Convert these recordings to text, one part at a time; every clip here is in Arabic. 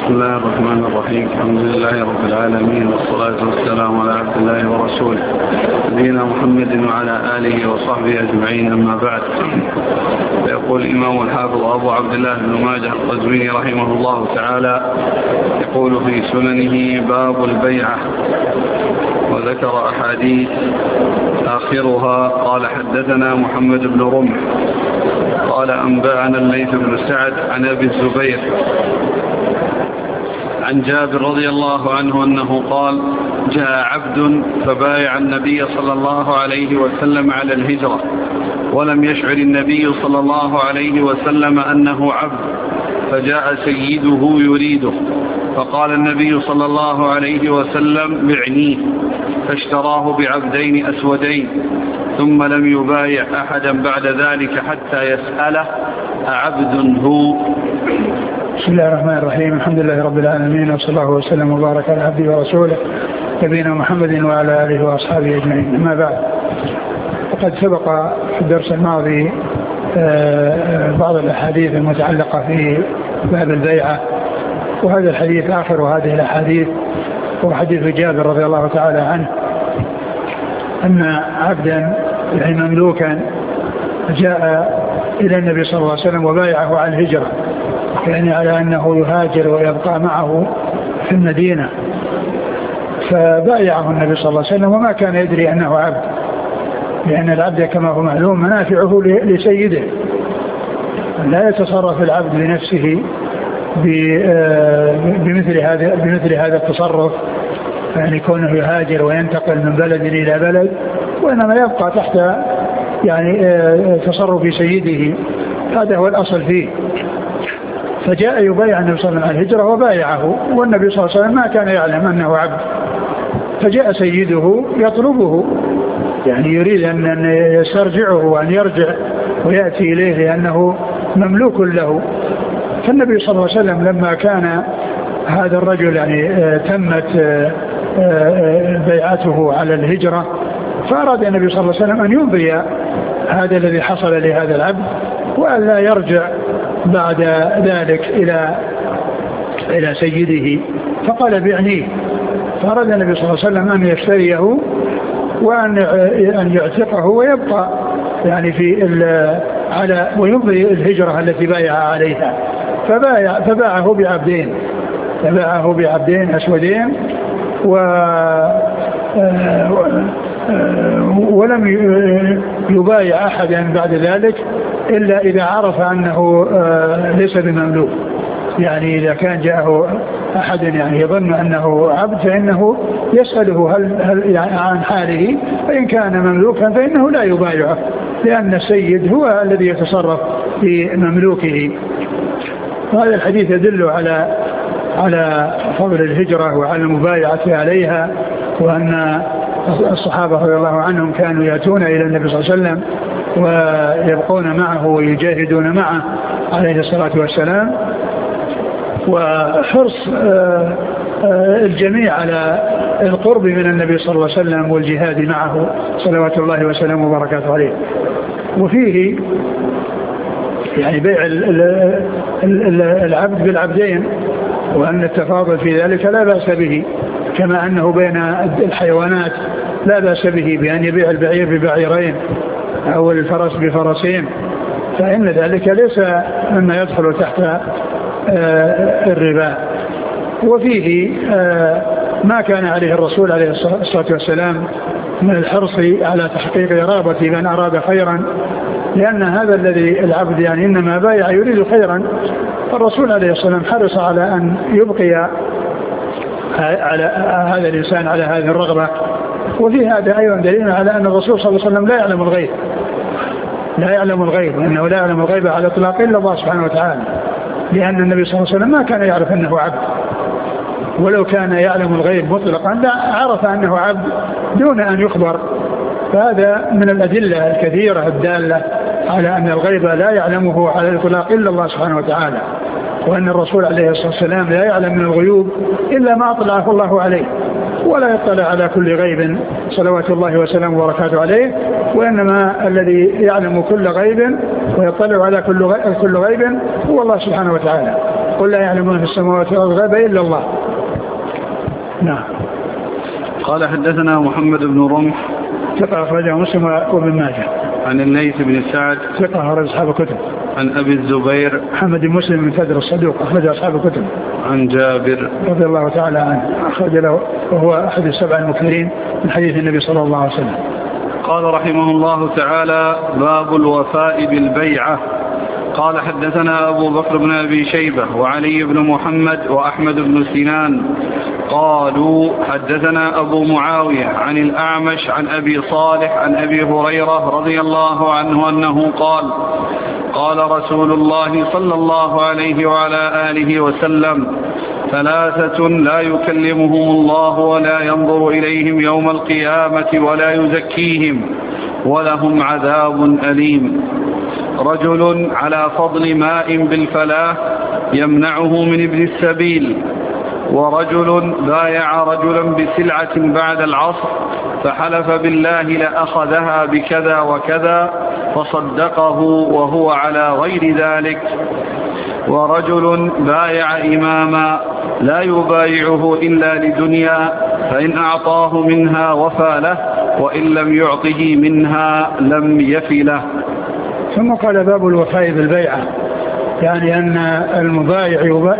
بسم الله الرحمن الرحيم. الحمد لله رب العالمين، والصلاة والسلام على عبد الله ورسوله نبينا محمد وعلى آله وصحبه أجمعين، أما بعد. يقول الإمام الحافظ أبو عبد الله بن ماجه القزويني رحمه الله تعالى، يقول في سننه: باب البيعة. وذكر أحاديث آخرها: قال حدثنا محمد بن رمح قال أنبأنا الليث بن سعد عن أبي الزبير عن جابر رضي الله عنه أنه قال: جاء عبد فبايع النبي صلى الله عليه وسلم على الهجرة، ولم يشعر النبي صلى الله عليه وسلم أنه عبد، فجاء سيده يريده، فقال النبي صلى الله عليه وسلم: بعنيه، فاشتراه بعبدين أسودين، ثم لم يبايع أحدا بعد ذلك حتى يسأله: أعبد هو؟ بسم الله الرحمن الرحيم. الحمد لله رب العالمين، وصلى الله وسلم وبارك على عبده ورسوله نبينا محمد وعلى آله وأصحابه أجمعين، أما بعد. وقد سبق في الدرس الماضي بعض الأحاديث المتعلقة في باب البيعة، وهذا الحديث آخر هذه الأحاديث، وحديث جابر رضي الله تعالى عنه أن عبدا يعني مملوكا جاء إلى النبي صلى الله عليه وسلم وبايعه على الهجرة، يعني على أنه يهاجر ويبقى معه في المدينة، فبايعه النبي صلى الله عليه وسلم وما كان يدري أنه عبد، لأن العبد كما هو معلوم منافعه لسيده، لا يتصرف العبد بنفسه بمثل هذا التصرف، يعني كونه يهاجر وينتقل من بلد إلى بلد، وإنما يبقى تحت يعني تصرف سيده، هذا هو الأصل فيه. فجاء يبايع النبي صلى الله عليه وسلم على الهجرة وبايعه، والنبي صلى الله عليه وسلم ما كان يعلم أنه عبد، فجاء سيده يطلبه، يعني يريد أن يسترجعه وأن يرجع ويأتي إليه لأنه مملوك له. فالنبي صلى الله عليه وسلم لما كان هذا الرجل يعني تمت بيعته على الهجرة، فأراد النبي صلى الله عليه وسلم أن يمضي هذا الذي حصل لهذا العبد، وأن لا يرجع بعد ذلك إلى سيده، فقال: بعنيه. فأراد النبي صلى الله عليه وسلم أن يشتريه وأن يعتقه ويبقى يعني ويمضي الهجرة التي بايع عليها، فباعه بعبدين أسودين، ولم يبايع أحدا بعد ذلك إلا إذا عرف أنه ليس بمملوك. يعني إذا كان جاءه أحد يعني يظن أنه عبد فإنه يسأله هل عن حاله، فإن كان مملوكا فإنه لا يبايعه، لأن السيد هو الذي يتصرف في مملوكه. وهذا الحديث يدل على فضل الهجرة وعلى المبايعة عليها، وأن الصحابة رضي الله عنهم كانوا يأتون إلى النبي صلى الله عليه وسلم ويبقون معه ويجاهدون معه عليه الصلاة والسلام، وحرص الجميع على القرب من النبي صلى الله عليه وسلم والجهاد معه صلوات الله وسلامه وبركاته عليه. وفيه يعني بيع العبد بالعبدين، وأن التفاضل في ذلك لا بأس به، كما أنه بين الحيوانات لا بأس به بأن يبيع البعير ببعيرين أو الفرس بفرسين، فإن ذلك ليس مما يدخل تحت الربا. وفيه ما كان عليه الرسول عليه الصلاة والسلام من الحرص على تحقيق رغبة من أراد خيرا، لأن هذا الذي العبد يعني إنما بايع يريد خيرا، فالرسول عليه الصلاة والسلام حرص على أن يبقي على هذا الإنسان على هذه الرغبة. وفي هذا أيضا دليل على أن الرسول صلى الله عليه وسلم لا يعلم الغيب، وأنه لا يعلم الغيب على إطلاق إلا الله سبحانه وتعالى، لأن النبي صلى الله عليه وسلم ما كان يعرف أنه عبد، ولو كان يعلم الغيب مطلقا عرف أنه عبد دون أن يخبر. فهذا من الأدلة الكثيرة الدالة على أن الغيب لا يعلمه على الإطلاق إلا الله سبحانه وتعالى، وأن الرسول عليه الصلاة والسلام لا يعلم من الغيوب إلا ما أطلعه الله عليه، ولا يطلع على كل غيب صلوات الله وسلامه وبركاته عليه، وإنما الذي يعلم كل غيب ويطلع على كل غيب هو الله سبحانه وتعالى. قل لا يعلم من في السماوات والأرض الغيب إلا الله. نعم. قال حدثنا محمد بن رمح ثقة أخرجه مسلم وابن ماجه. عن الليث بن سعد ثقة أخرج أصحاب الكتب. عن أبي الزبير محمد بن مسلم بن فدر الصدوق أخرج أصحاب الكتب. عن جابر رضي الله تعالى عنه أخرج له وهو أحد السبع المكثرين من حديث النبي صلى الله عليه وسلم. قال رحمه الله تعالى: باب الوفاء بالبيعة. قال حدثنا أبو بكر بن أبي شيبة وعلي بن محمد وأحمد بن سنان قالوا حدثنا أبو معاوية عن الأعمش عن أبي صالح عن أبي هريرة رضي الله عنه أنه قال: قال رسول الله صلى الله عليه وعلى آله وسلم: ثلاثة لا يكلمهم الله ولا ينظر إليهم يوم القيامة ولا يزكيهم ولهم عذاب أليم: رجل على فضل ماء بالفلاة يمنعه من ابن السبيل، ورجل بايع رجلا بسلعة بعد العصر فحلف بالله لأخذها بكذا وكذا فصدقه وهو على غير ذلك، ورجل بايع إماما لا يبايعه إلا لدنيا فإن أعطاه منها وفى له وإن لم يعطه منها لم يفي له. ثم قال: باب الوفاء بالبيعة، يعني أن المبايع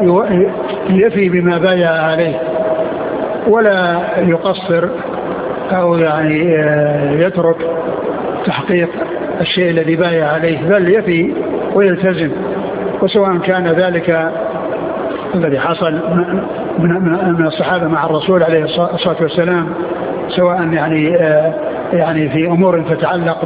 يفي بما بايع عليه ولا يقصر أو يعني يترك تحقيق الشيء الذي بايع عليه، بل يفي ويلتزم. وسواء كان ذلك الذي حصل من الصحابة مع الرسول عليه الصلاة والسلام، سواء يعني في أمور تتعلق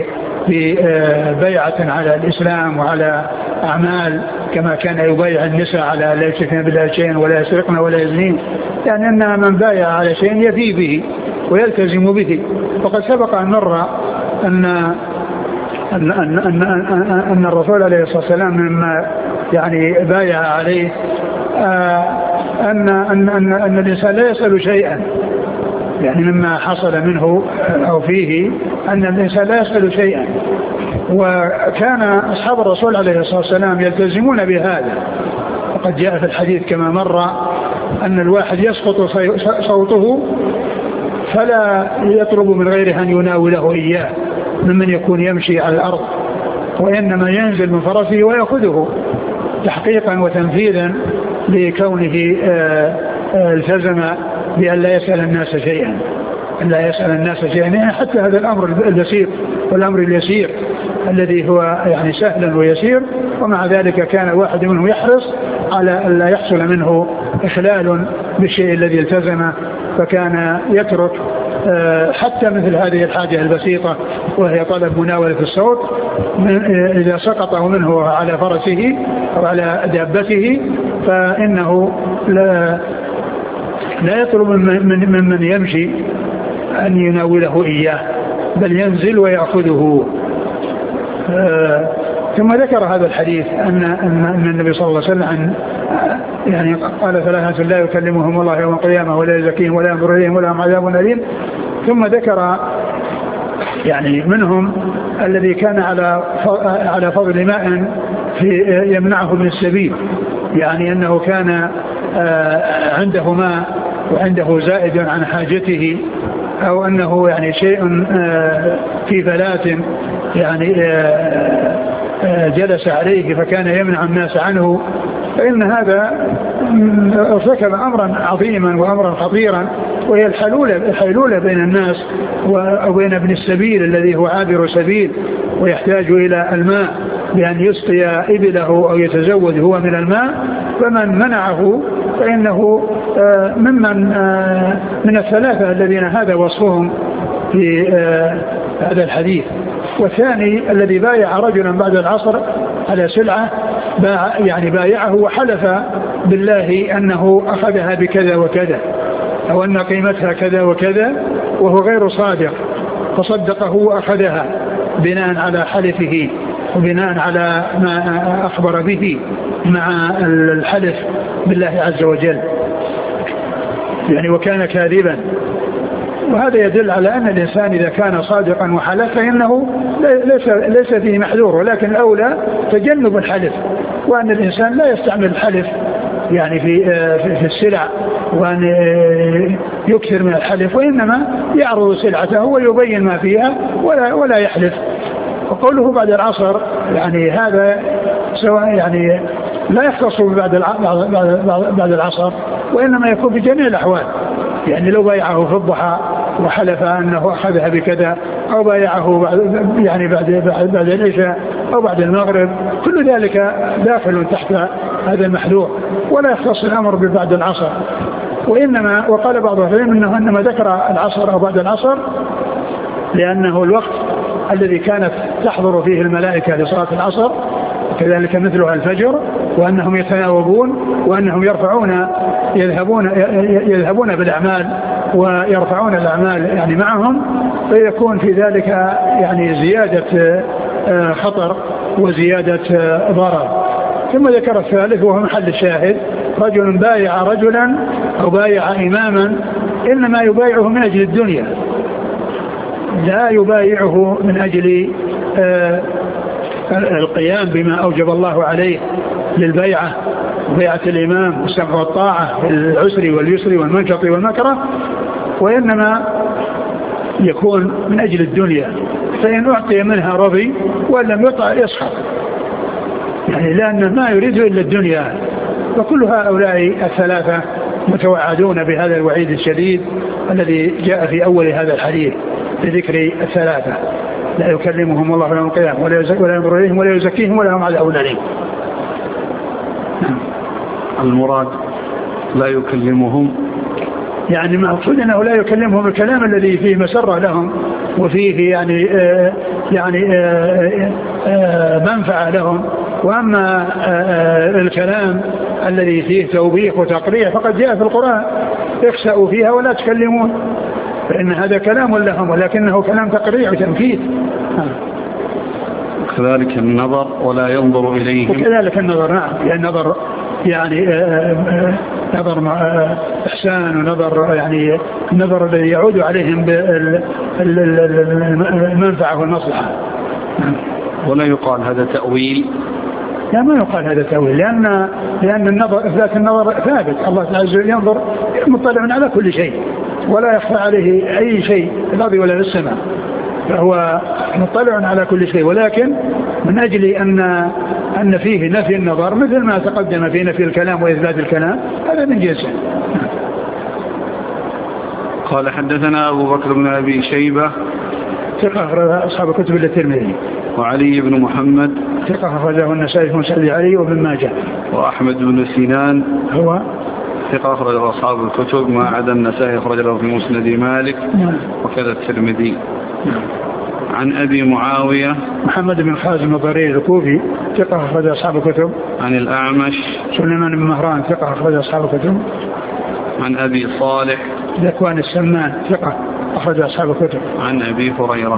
ببيعة على الإسلام وعلى أعمال، كما كان يبايع النساء على لا يشركن بالله شيئا ولا يسرقن ولا يزنين، يعني أن من بايع على شيء يفي به ويلتزم به. وقد سبق أن نرى أن الرسول عليه الصلاة والسلام مما يعني بايع عليه أن الإنسان لا يسأل شيئا، يعني مما حصل منه أو فيه أن الإنسان لا يسأل شيئا. وكان أصحاب الرسول عليه الصلاة والسلام يلتزمون بهذا، وقد جاء في الحديث كما مر أن الواحد يسقط صوته فلا يطلب من غيره أن يناوله إياه ممن يكون يمشي على الأرض، وإنما ينزل من فرسه ويأخذه تحقيقا وتنفيذا لكونه التزم بأن لا يسأل الناس شيئا، لا يسأل الناس شيئا، يعني حتى هذا الأمر البسيط والأمر اليسير الذي هو يعني سهل ويسير، ومع ذلك كان واحد منهم يحرص على أن لا يحصل منه إخلال بالشيء الذي التزمه، فكان يترك حتى مثل هذه الحاجة البسيطة وهي طلب مناولة الصوت إذا سقط منه على فرسه أو على دابته، فإنه لا يطلب من يمشي أن يناوله إياه، بل ينزل ويأخذه. ثم ذكر هذا الحديث أن النبي صلى الله عليه وسلم يعني قال: ثلاثة لا يكلمهم الله يوم القيامة ولا يزكيهم ولا ينظر إليهم ولهم عذاب أليم. ثم ذكر يعني منهم الذي كان على فضل ماء يمنعه من السبيل، يعني أنه كان عنده ماء وعنده زائد عن حاجته، أو أنه يعني شيء في فلاة يعني جلس عليه فكان يمنع الناس عنه، فإن هذا ارتكب أمرا عظيما وأمرا خطيرا، وهي الحيلولة بين الناس وبين ابن السبيل الذي هو عابر سبيل ويحتاج إلى الماء بأن يسقي إبله أو يتزود هو من الماء، فمن منعه فإنه من الثلاثة الذين هذا وصفهم في هذا الحديث. والثاني الذي بايع رجلا بعد العصر على سلعة، يعني بايعه وحلف بالله أنه أخذها بكذا وكذا أو أن قيمتها كذا وكذا وهو غير صادق، فصدقه وأخذها بناء على حلفه وبناء على ما أخبر به مع الحلف بالله عز وجل، يعني وكان كاذبا. وهذا يدل على أن الإنسان إذا كان صادقا وحلف فإنه ليس فيه محذور، ولكن الأولى تجنب الحلف وأن الإنسان لا يستعمل الحلف يعني في السلع، وأن يكثر من الحلف، وإنما يعرض سلعته ويبين ما فيها ولا يحلف. وقوله بعد العصر يعني هذا سواء يعني لا يختص بعد العصر، وإنما يكون في جميع الأحوال. يعني لو بايعه في الضحى وحلف أنه أخذها بكذا، أو بايعه يعني بعد العشاء أو بعد المغرب، كل ذلك داخل تحت هذا المحذور، ولا يختص الأمر ببعد العصر. وإنما وقال بعض العلماء أنه إنما ذكر العصر أو بعد العصر لأنه الوقت الذي كانت تحضر فيه الملائكة لصلاة العصر، وكذلك مثلها الفجر، وأنهم يتناوبون، وأنهم يذهبون بالأعمال ويرفعون الأعمال يعني معهم، فيكون في ذلك يعني زيادة خطر وزيادة ضرر. ثم ذكر الثالث وهو محل الشاهد: رجل بايع رجلا أو بايع إماما إنما يبايعه من أجل الدنيا، لا يبايعه من أجل القيام بما أوجب الله عليه للبيعة، بيعة الإمام والسمع والطاعة في العسر واليسر والمنشط والمكره، وإنما يكون من أجل الدنيا، فإن أعطي منها رضي وإن لم يطع يسخط، يعني لأنه ما يريد إلا الدنيا. وكل هؤلاء الثلاثة متوعدون بهذا الوعيد الشديد الذي جاء في أول هذا الحديث بذكر الثلاثة: لا يكلمهم الله يوم القيامة ولا ينظر إليهم ولا يزكيهم ولا هم عذاب أليم. المراد لا يكلمهم يعني مقصود أنه لا يكلمهم الكلام الذي فيه مسرة لهم وفيه يعني منفعة لهم. وأما الكلام الذي فيه توبيخ وتقريع فقد جاء في القرآن: اخسأوا فيها ولا تكلمون، فإن هذا كلام لهم ولكنه كلام تقريع وتنكيد. كذلك النظر ولا ينظر إليهم، وكذلك النظر، نعم، يعني النظر يعني نظر إحسان، ونظر يعني النظر الذي يعود عليهم بالمنفعة والمصلحة. ولا يقال هذا تأويل، لا ما يقال هذا تأويل، لأن النظر إثبات النظر ثابت. الله تعالى ينظر مطلع على كل شيء ولا يخفى عليه أي شيء في الأرض ولا في السماء، فهو مطلع على كل شيء، ولكن من أجل أن فيه نفي النظر مثل ما تقدم في نفي الكلام وإثبات الكلام، هذا من جنسه. قال: حدثنا أبو بكر بن أبي شيبة ثقة أخرج أصحاب كتب الترمذي، وعلي بن محمد ثقة أخرجه النسائي في مسند علي وابن ماجه، وأحمد بن سنان هو ثقة أخرجه أصحاب الكتب ما عدا النسائي أخرج له في مسند مالك وكذا الترمذي. عن أبي معاوية محمد بن خازم الضرير الكوفي ثقة أخرج أصحاب الكتب. عن الأعمش سليمان بن مهران ثقة أخرج أصحاب الكتب. عن أبي صالح ذكوان السمان ثقة أخرج أصحاب الكتب. عن أبي هريرة.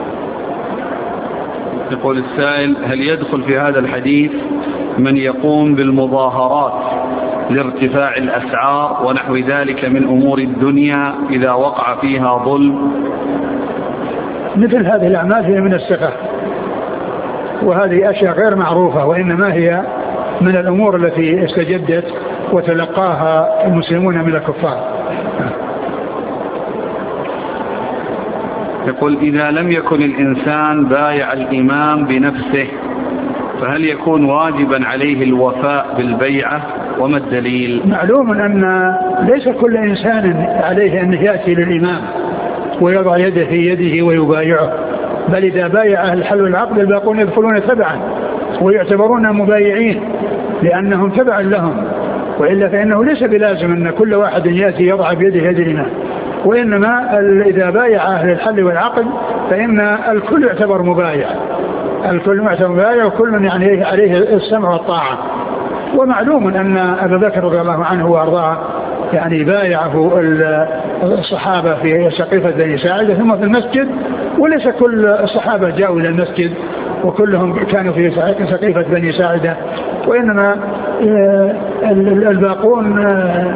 يقول السائل: هل يدخل في هذا الحديث من يقوم بالمظاهرات لارتفاع الأسعار ونحو ذلك من أمور الدنيا إذا وقع فيها ظلم؟ مثل هذه الأعمال هي من السخة، وهذه أشياء غير معروفة، وإنما هي من الأمور التي استجدت وتلقاها المسلمون من الكفار. يقول: إذا لم يكن الإنسان بايع الإمام بنفسه فهل يكون واجبا عليه الوفاء بالبيعة؟ وما الدليل؟ معلوم أن ليس كل إنسان عليه أن يأتي للإمام ويضع يده في يده ويبايعه، بل إذا بايع أهل الحل والعقد الباقون يدخلون تبعا ويعتبرون مبايعين لأنهم تبعا لهم، وإلا فإنه ليس بلازم أن كل واحد يأتي يضع بيده يد الإمام، وإنما إذا بايع أهل الحل والعقد فإن الكل يعتبر مبايع، الكل يعتبر مبايع، وكل يعني عليه السمع والطاعة. ومعلوم أن أبا بكر رضي الله عنه وأرضاه يعني بايعه الصحابة في سقيفة بني ساعدة ثم في المسجد، وليس كل الصحابة جاءوا إلى المسجد وكلهم كانوا في سقيفة بني ساعدة، وإنما الباقون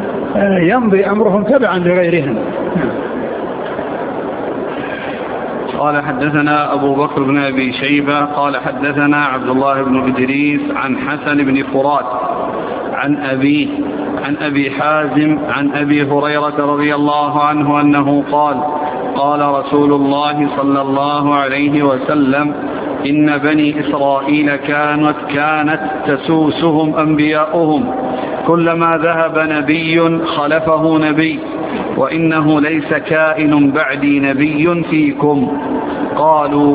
يمضي أمرهم تبعا لغيرهم. قال حدثنا أبو بكر بن أبي شيبة قال حدثنا عبد الله بن إدريس عن حسن بن فرات عن أبي حازم عن أبي هريرة رضي الله عنه أنه قال قال رسول الله صلى الله عليه وسلم إن بني إسرائيل كانت تسوسهم أنبياؤهم كلما ذهب نبي خلفه نبي وإنه ليس كائن بعدي نبي فيكم. قالوا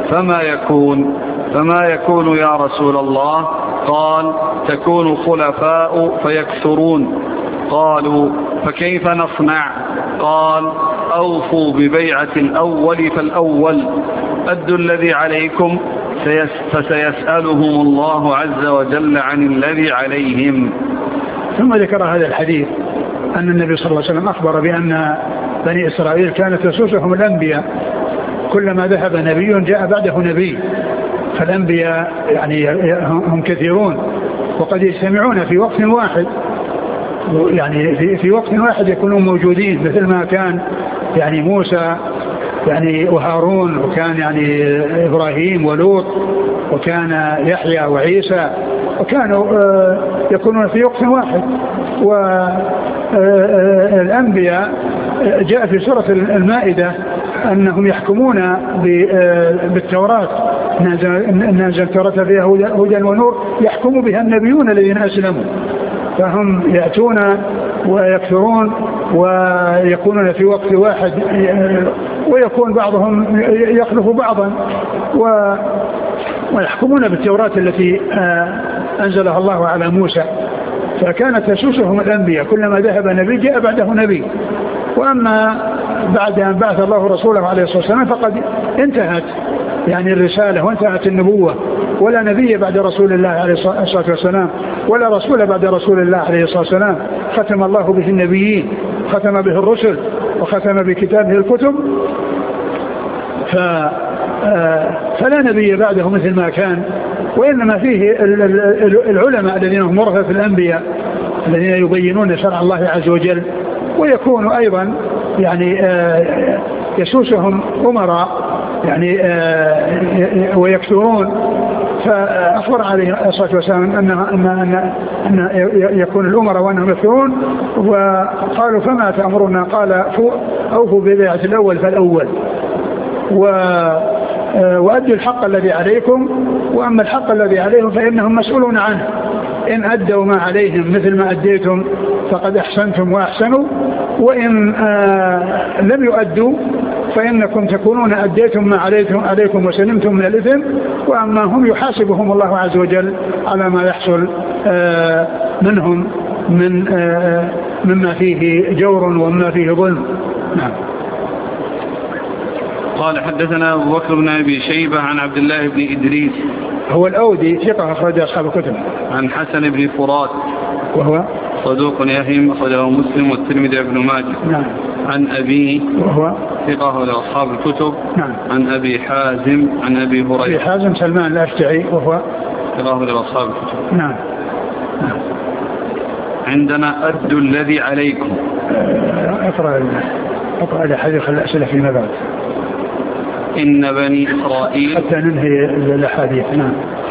فما يكون يا رسول الله؟ قال تكون خلفاء فيكثرون. قالوا فكيف نصنع؟ قال أوفوا ببيعة الأول فالأول، أدوا الذي عليكم فسيسألهم الله عز وجل عن الذي عليهم. ثم ذكر هذا الحديث أن النبي صلى الله عليه وسلم أخبر بأن بني إسرائيل كانت تسوسهم الأنبياء، كلما ذهب نبي جاء بعده نبي، فالأنبياء يعني هم كثيرون وقد يجتمعون في وقت واحد، يعني في وقت واحد يكونون موجودين، مثل ما كان يعني موسى يعني وهارون، وكان يعني إبراهيم ولوط، وكان يحيى وعيسى، وكانوا يكونون في وقت واحد. والأنبياء جاء في سورة المائدة أنهم يحكمون بالتوراة، نازل التوراة فيها هدى ونور يحكم بها النبيون الذين أسلموا، فهم يأتون ويكثرون ويكونون في وقت واحد، ويكون بعضهم يخلف بعضا ويحكمون بالتوراة التي أنزلها الله على موسى. فكانت تسوسهم الأنبياء، كلما ذهب نبي جاء بعده نبي. وأما بعد أن بعث الله رسوله عليه الصلاة والسلام فقد انتهت يعني الرسالة وانتهت النبوة، ولا نبي بعد رسول الله عليه الصلاة والسلام، ولا رسول بعد رسول الله عليه الصلاة والسلام. ختم الله به النبيين، ختم به الرسل، وختم بكتابه الكتب، فلا نبي بعده مثل ما كان. وإنما فيه العلماء الذين هم ورثة الأنبياء الذين يبينون شرع الله عز وجل، ويكون أيضا يعني يسوسهم أمراء يعني ويكثرون. فأخبر عليه الصلاة والسلام أن يكون الأمراء وأنهم يكثرون، وقالوا فما تأمرنا؟ قال أوفوا ببيعة الأول فالأول، وأدوا الحق الذي عليكم، وأما الحق الذي عليهم فإنهم مسؤولون عنه، إن أدوا ما عليهم مثل ما أديتم فقد أحسنتم وأحسنوا، وإن لم يؤدوا فإنكم تكونون أديتم ما عليكم وسلمتم من الإثم، وأما هم يحاسبهم الله عز وجل على ما يحصل منهم مما فيه جور ومما فيه ظلم. نعم. قال حدثنا أبو بكر بن أبي شيبة عن عبد الله بن إدريس هو الأودي ثقة أخرج أصحاب الكتب، عن حسن بن فرات وهو صدوق يهم أخرجه مسلم والترمذي وابن ماجه. نعم. عن أبيه وهو ثقة لأصحاب الكتب. نعم. عن أبي حازم عن أبي هريرة. أبي حازم سلمان الأشجعي وهو ثقة لأصحاب الكتب. نعم. نعم. عندنا أدوا الذي عليكم. أقرأ الحديث الأسئلة فيما بعد. إن بني إسرائيل حتى ننهي الأحاديث. نعم.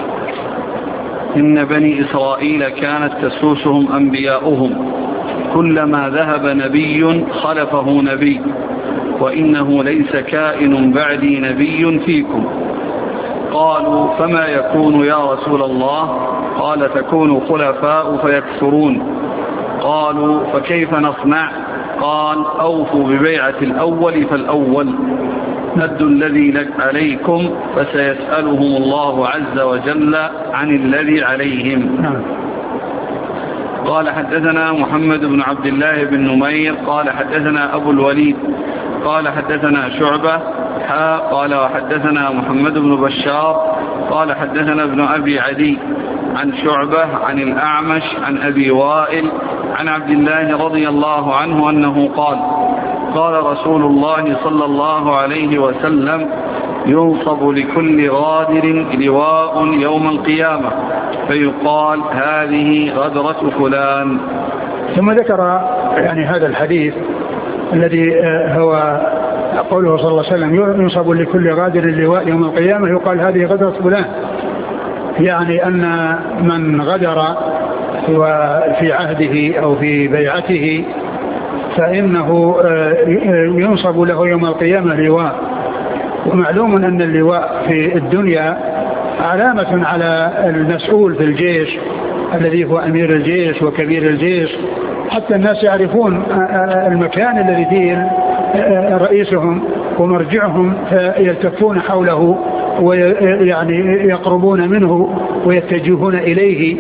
إن بني إسرائيل كانت تسوسهم أنبياؤهم كلما ذهب نبي خلفه نبي وإنه ليس كائن بعدي نبي فيكم. قالوا فما يكون يا رسول الله؟ قال تكون خلفاء فيكثرون. قالوا فكيف نصنع؟ قال أوفوا ببيعة الأول فالأول، أدوا الذي عليكم فسيسألهم الله عز وجل عن الذي عليهم. قال حدثنا محمد بن عبد الله بن نمير قال حدثنا أبو الوليد قال حدثنا شعبة قال وحدثنا محمد بن بشار قال حدثنا ابن أبي عدي عن شعبة عن الأعمش عن أبي وائل عن عبد الله رضي الله عنه أنه قال قال رسول الله صلى الله عليه وسلم ينصب لكل غادر لواء يوم القيامة فيقال هذه غدرة فلان. ثم ذكر يعني هذا الحديث الذي هو قوله صلى الله عليه وسلم ينصب لكل غادر اللواء يوم القيامة يقال هذه غدرة فلان، يعني أن من غدر في عهده أو في بيعته فإنه ينصب له يوم القيامة لواء. ومعلوم أن اللواء في الدنيا علامة على المسؤول في الجيش الذي هو أمير الجيش وكبير الجيش، حتى الناس يعرفون المكان الذي فيه رئيسهم ومرجعهم فيلتفون حوله ويعني يقربون منه ويتجهون إليه.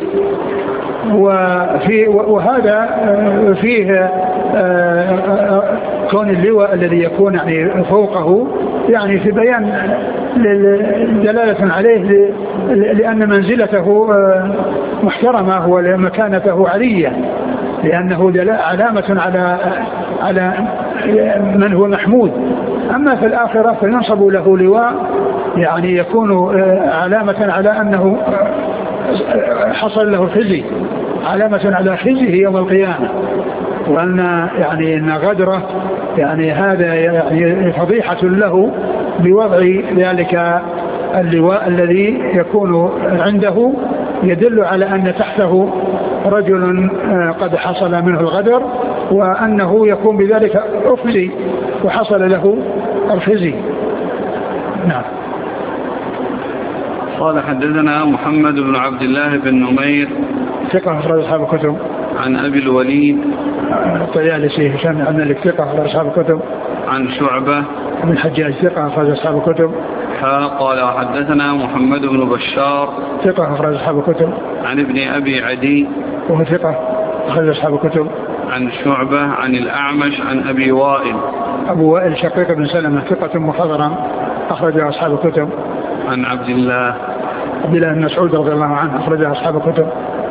وهذا فيه كون اللواء الذي يكون يعني فوقه يعني في بيان دلالة عليه لأن منزلته محترمة ومكانته عالية، لأنه علامة على من هو محمود. أما في الآخرة فينصب له لواء يعني يكون علامة على أنه حصل له خزي، علامة على خزيه يوم القيامة، وأن يعني أن غدره يعني هذا يعني فضيحة له بوضع ذلك اللواء الذي يكون عنده يدل على أن تحته رجل قد حصل منه الغدر، وأنه يكون بذلك أخزي وحصل له الخزي. نعم. قال حدثنا محمد بن عبد الله بن نمير ثقة أخرج أصحاب الكتب. عن أبي الوليد الطيالسي هشام بن عبد الملك ثقة أخرج أصحاب الكتب. عن شعبة بن الحجاج ثقة أخرج أصحاب الكتب. قال وحدثنا محمد بن بشار ثقة أخرج أصحاب الكتب. عن ابن أبي عدي وهو ثقة أخرج أصحاب الكتب. عن شعبة عن الأعمش عن أبي وائل. أبو وائل شقيق بن سلمة ثقة مخضرم أخرج أصحاب الكتب. عن عبد الله بن مسعود رضي الله عنه أخرج أصحاب الكتب.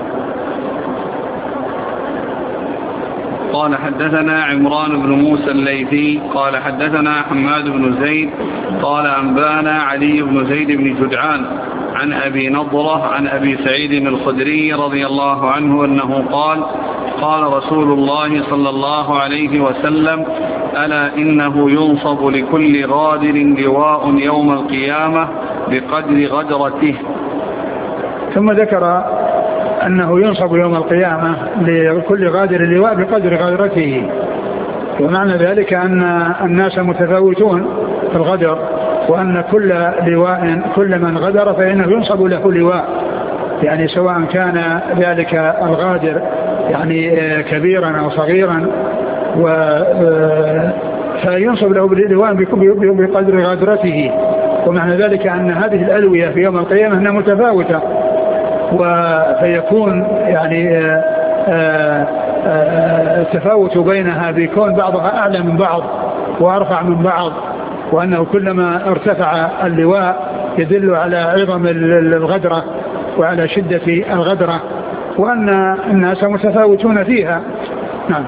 قال حدثنا عمران بن موسى الليثي قال حدثنا حماد بن زيد قال أنبانا علي بن زيد بن جدعان عن أبي نضرة عن أبي سعيد الخدري رضي الله عنه أنه قال قال رسول الله صلى الله عليه وسلم ألا إنه ينصب لكل غادر لواء يوم القيامة بقدر غدرته. ثم ذكر أنه ينصب يوم القيامة لكل غادر اللواء بقدر غدرته، ومعنى ذلك أن الناس متفاوتون في الغدر، وأن كل لواء كل من غدر فإنه ينصب له لواء، يعني سواء كان ذلك الغادر يعني كبيرا أو صغيرا، فينصب له لواء بقدر غدرته. ومعنى ذلك أن هذه الألوية في يوم القيامة أنها متفاوتة، فيكون يعني التفاوت بينها بيكون بعضها أعلى من بعض وأرفع من بعض، وأنه كلما ارتفع اللواء يدل على عظم الغدرة وعلى شدة الغدرة، وأن الناس متفاوتون فيها. نعم.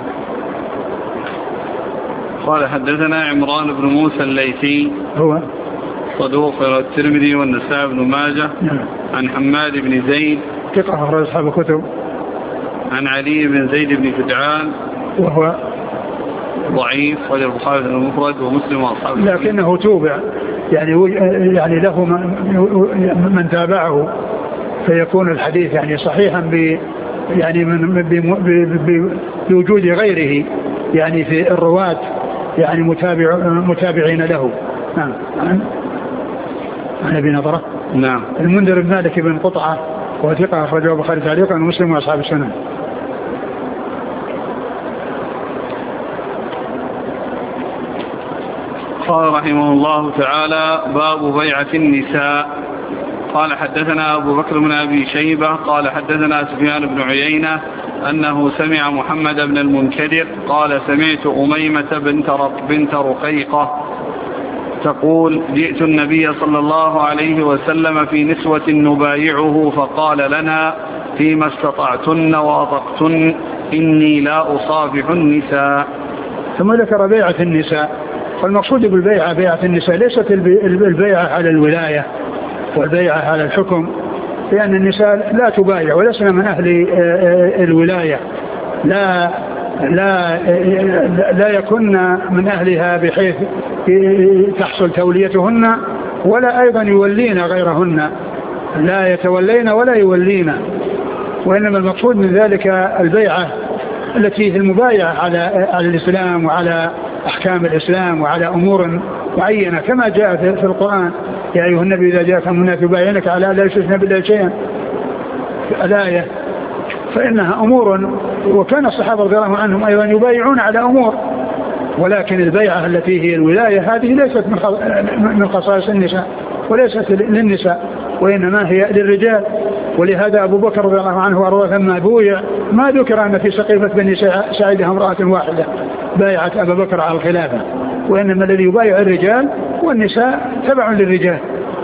قال حدثنا عمران بن موسى الليثي هو صدوق الترمذي والنسائي بن ماجه. نعم. عن حماد بن زيد ثقة أخرج أصحاب الكتب. عن علي بن زيد بن جدعان وهو ضعيف وجه البخاري المفرد ومسلم واصحابه، لكنه توبع يعني له من تابعه، فيكون الحديث يعني صحيحا يعني بوجود غيره يعني في الرواة يعني متابعين له. نعم. عن أبي نضرة. نعم. المنذر بن مالك بن قطعة وثقة أخرجه البخاري تعليقا ومسلم وأصحاب السنن. قال رحمه الله تعالى باب بيعة النساء. قال حدثنا أبو بكر بن أبي شيبة قال حدثنا سفيان بن عيينة أنه سمع محمد بن المنكدر قال سمعت أميمة بنت رقيقة تقول جئت النبي صلى الله عليه وسلم في نسوة نبايعه فقال لنا فيما استطعتن وأطقتن إني لا أصافح النساء. ثم ذكر بيعة النساء، والمقصود بالبيعة بيعة النساء ليست البيعة على الولاية والبيعة على الحكم، لأن النساء لا تبايع ولسنا من أهل الولاية، لا يكن من أهلها بحيث تحصل توليتهن، ولا أيضا يولين غيرهن، لا يتولين ولا يولين، وإنما المقصود من ذلك البيعة التي هي المبايعة على الإسلام وعلى أحكام الإسلام وعلى أمور معينة، كما جاء في القرآن: يا أيها النبي إذا جاءك المؤمنات يبايعنك على لا يشركن بالله شيئا، الآية. فإنها أمور، وكان الصحابة رضي الله عنهم أيضا يبايعون على أمور، ولكن البيعة التي هي الولاية هذه ليست من خصائص النساء وليست للنساء، وإنما هي للرجال. ولهذا أبو بكر رضي الله عنه وأرضاه لما بويع ما ذكر أن في سقيفة بني ساعدة امرأة واحدة بايعت أبا بكر على الخلافة، وإنما الذي يبايع الرجال والنساء تبع للرجال.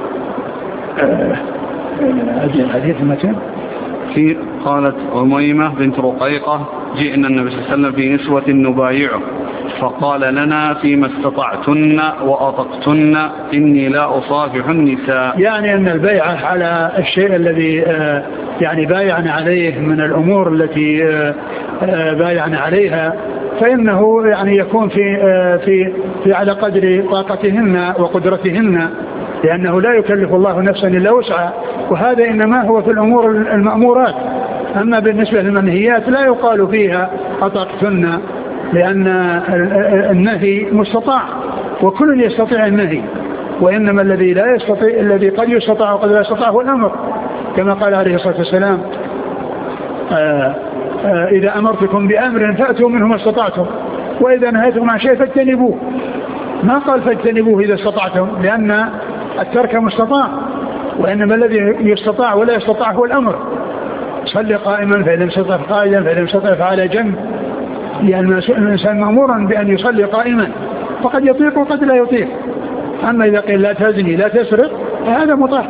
حديث متى؟ في قالت أميمة بنت رقيقة: جئنا النبي صلى الله عليه وسلم في نسوة نبايعه فقال لنا: فيما استطعتن وأطقتن إني لا أصافح النساء. يعني أن البيعة على الشيء الذي يعني بايعنا عليه من الأمور التي بايعنا عليها، فإنه يعني يكون في على قدر طاقتهن وقدرتهن، لأنه لا يكلف الله نفسا إلا وسعها، وهذا إنما هو في الأمور المأمورات. أما بالنسبة للمنهيات لا يقال فيها أطقتن، لأن النهي مستطاع وكل يستطيع النهي، وإنما الذي لا يستطيع، الذي قد يستطاع وقد لا يستطاع هو الأمر، كما قال عليه الصلاة والسلام: إذا أمرتكم بأمر فأتوا منه ما استطعتم، وإذا نهيتكم عن شيء فاجتنبوه. ما قال فاجتنبوه إذا استطعتم، لأن الترك مستطاع، وإنما الذي يستطاع ولا يستطاع هو الأمر. صل قائما فإن لم يستطع قائدا فإن لم يستطع فعلى جنب، لأن الإنسان مأمورا بأن يصلي قائما، فقد يطيق وقد لا يطيق. أما إذا قيل لا تزني لا تسرق فهذا مطاع.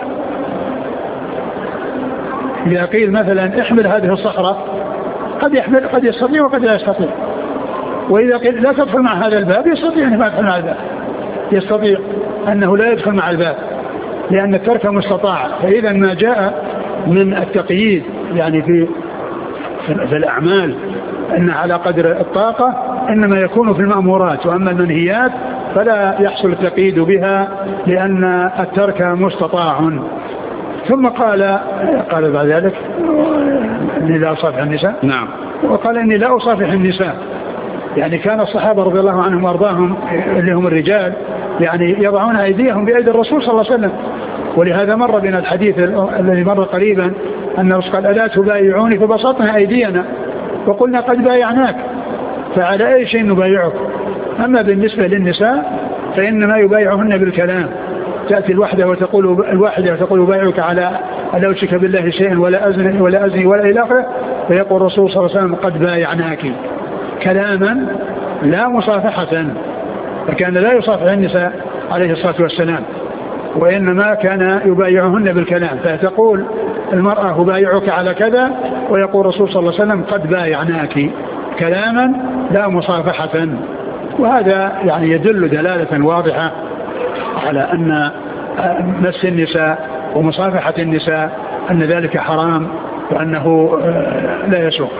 إذا قيل مثلا احمل هذه الصخرة قد يحمل، قد يستطيع وقد لا يستطيع. وإذا قيل لا تدخل مع هذا الباب يستطيع أن يدخل مع الباب، يستطيع أنه لا يدخل مع الباب، لأن الترك مستطاع. فإذا ما جاء من التقييد يعني في الأعمال أن على قدر الطاقة إنما يكون في المأمورات، وأما المنهيات فلا يحصل التقييد بها لأن الترك مستطاع. ثم قال بعد ذلك: إني لا أصافح النساء. نعم. وقال: إني لا أصافح النساء. يعني كان الصحابة رضي الله عنهم وارضاهم اللي هم الرجال يعني يضعون أيديهم بأيدي الرسول صلى الله عليه وسلم. ولهذا مر بنا الحديث الذي مر قريبا أن الرسول قال: ألا تبايعوني؟ فبسطنا أيدينا وقلنا: قد بايعناك، فعلى أي شيء نبايعك؟ أما بالنسبة للنساء فإنما يبايعهن بالكلام. تأتي الواحدة وتقول بايعك على ألا أشرك بالله شيئا ولا أزني ولا إلى آخره، فيقول الرسول صلى الله عليه وسلم: قد بايعناك، كلاما لا مصافحة. فكان لا يصافح النساء عليه الصلاة والسلام، وإنما كان يبايعهن بالكلام. فتقول المرأة: بايعك على كذا، ويقول الرسول صلى الله عليه وسلم: قد بايعناك، كلاما لا مصافحة. وهذا يعني يدل دلالة واضحة على أن مس النساء ومصافحة النساء أن ذلك حرام وأنه لا يسوق.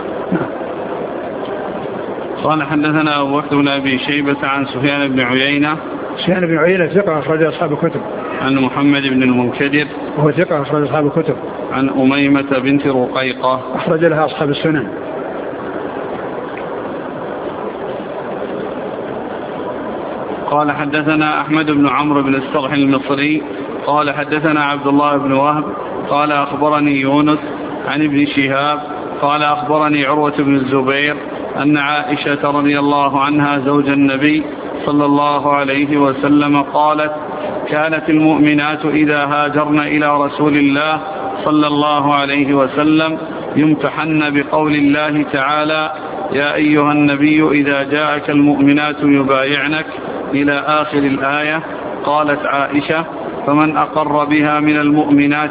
قال: حدثنا أبو بكر بن أبي شيبة عن سفيان بن عيينة. سفيان بن عيينة ثقة أخرج أصحاب الكتب. عن محمد بن المنكدر وهو ثقة أخرج أصحاب الكتب. عن أميمة بنت رقيقة أخرج لها أصحاب السنن. قال: حدثنا أحمد بن عمرو بن السرح المصري قال: حدثنا عبد الله بن وهب قال: أخبرني يونس عن ابن شهاب قال: أخبرني عروة بن الزبير أن عائشة رضي الله عنها زوج النبي صلى الله عليه وسلم قالت: كانت المؤمنات إذا هاجرن إلى رسول الله صلى الله عليه وسلم يمتحن بقول الله تعالى: يا أيها النبي إذا جاءك المؤمنات يبايعنك إلى آخر الآية. قالت عائشة: فمن أقر بها من المؤمنات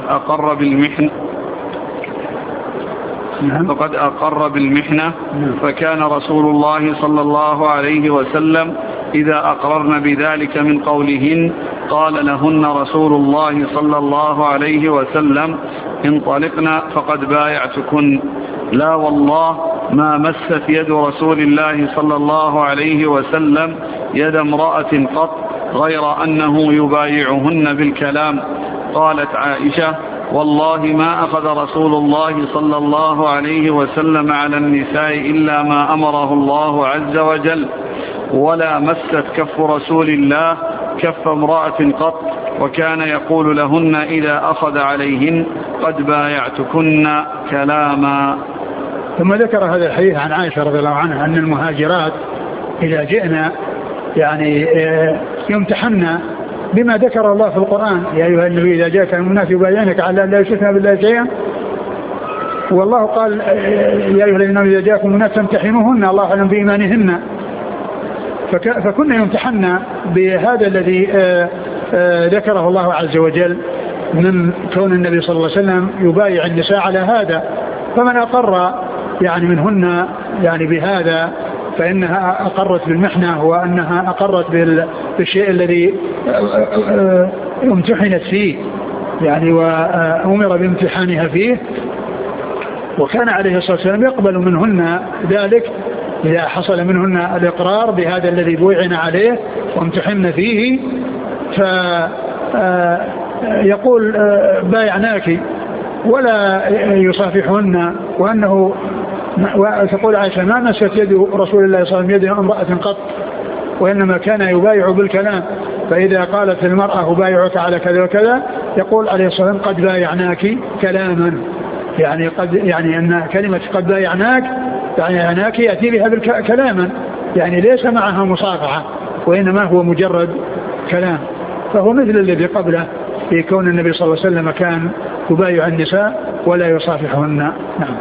فقد أقر بالمحنة. فكان رسول الله صلى الله عليه وسلم إذا أقررن بذلك من قولهن قال لهن رسول الله صلى الله عليه وسلم: انطلقنا فقد بايعتكن. لا والله ما مست يد رسول الله صلى الله عليه وسلم يد امرأة قط غير أنه يبايعهن بالكلام. قالت عائشة والله ما أخذ رسول الله صلى الله عليه وسلم على النساء إلا ما أمره الله عز وجل، ولا مست كف رسول الله كف امرأة قط، وكان يقول لهن إذا أخذ عليهن قد بايعتكن كلاما. ثم ذكر هذا الحديث عن عائشة رضي الله عنها أن المهاجرات إذا جئنا يعني يمتحن بما ذكر الله في القرآن: يا أيها النبي إذا جاءك المؤمنات يبايعنك على أن لا يشركن بالله شيئا. والله قال: يا أيها الذين آمنوا إذا جاءكم المؤمنات فامتحنوهن الله أعلم بإيمانهن. فكنا يمتحن بهذا الذي ذكره الله عز وجل من كون النبي صلى الله عليه وسلم يبايع النساء على هذا. فمن أقر يعني منهن يعني بهذا فإنها أقرت بالمحنة، وأنها أقرت بالشيء الذي امتحنت فيه يعني وأمر بامتحانها فيه. وكان عليه الصلاة والسلام يقبل منهن ذلك إذا حصل منهن الإقرار بهذا الذي بوعن عليه وامتحن فيه، فيقول بايعناك ولا يصافحهن. وأنه وتقول عائشة ما مست يد رسول الله صلى الله عليه وسلم يد امرأة قط، وإنما كان يبايع بالكلام. فإذا قالت المرأة بايعك على كذا وكذا يقول عليه الصلاة والسلام قد بايعناك كلاما، يعني قد يعني أن كلمة قد بايعناك بايعناك يأتي بها كلاما، يعني ليس معها مصافحة وإنما هو مجرد كلام. فهو مثل الذي قبله في كون النبي صلى الله عليه وسلم كان يبايع النساء ولا يصافحهن. نعم.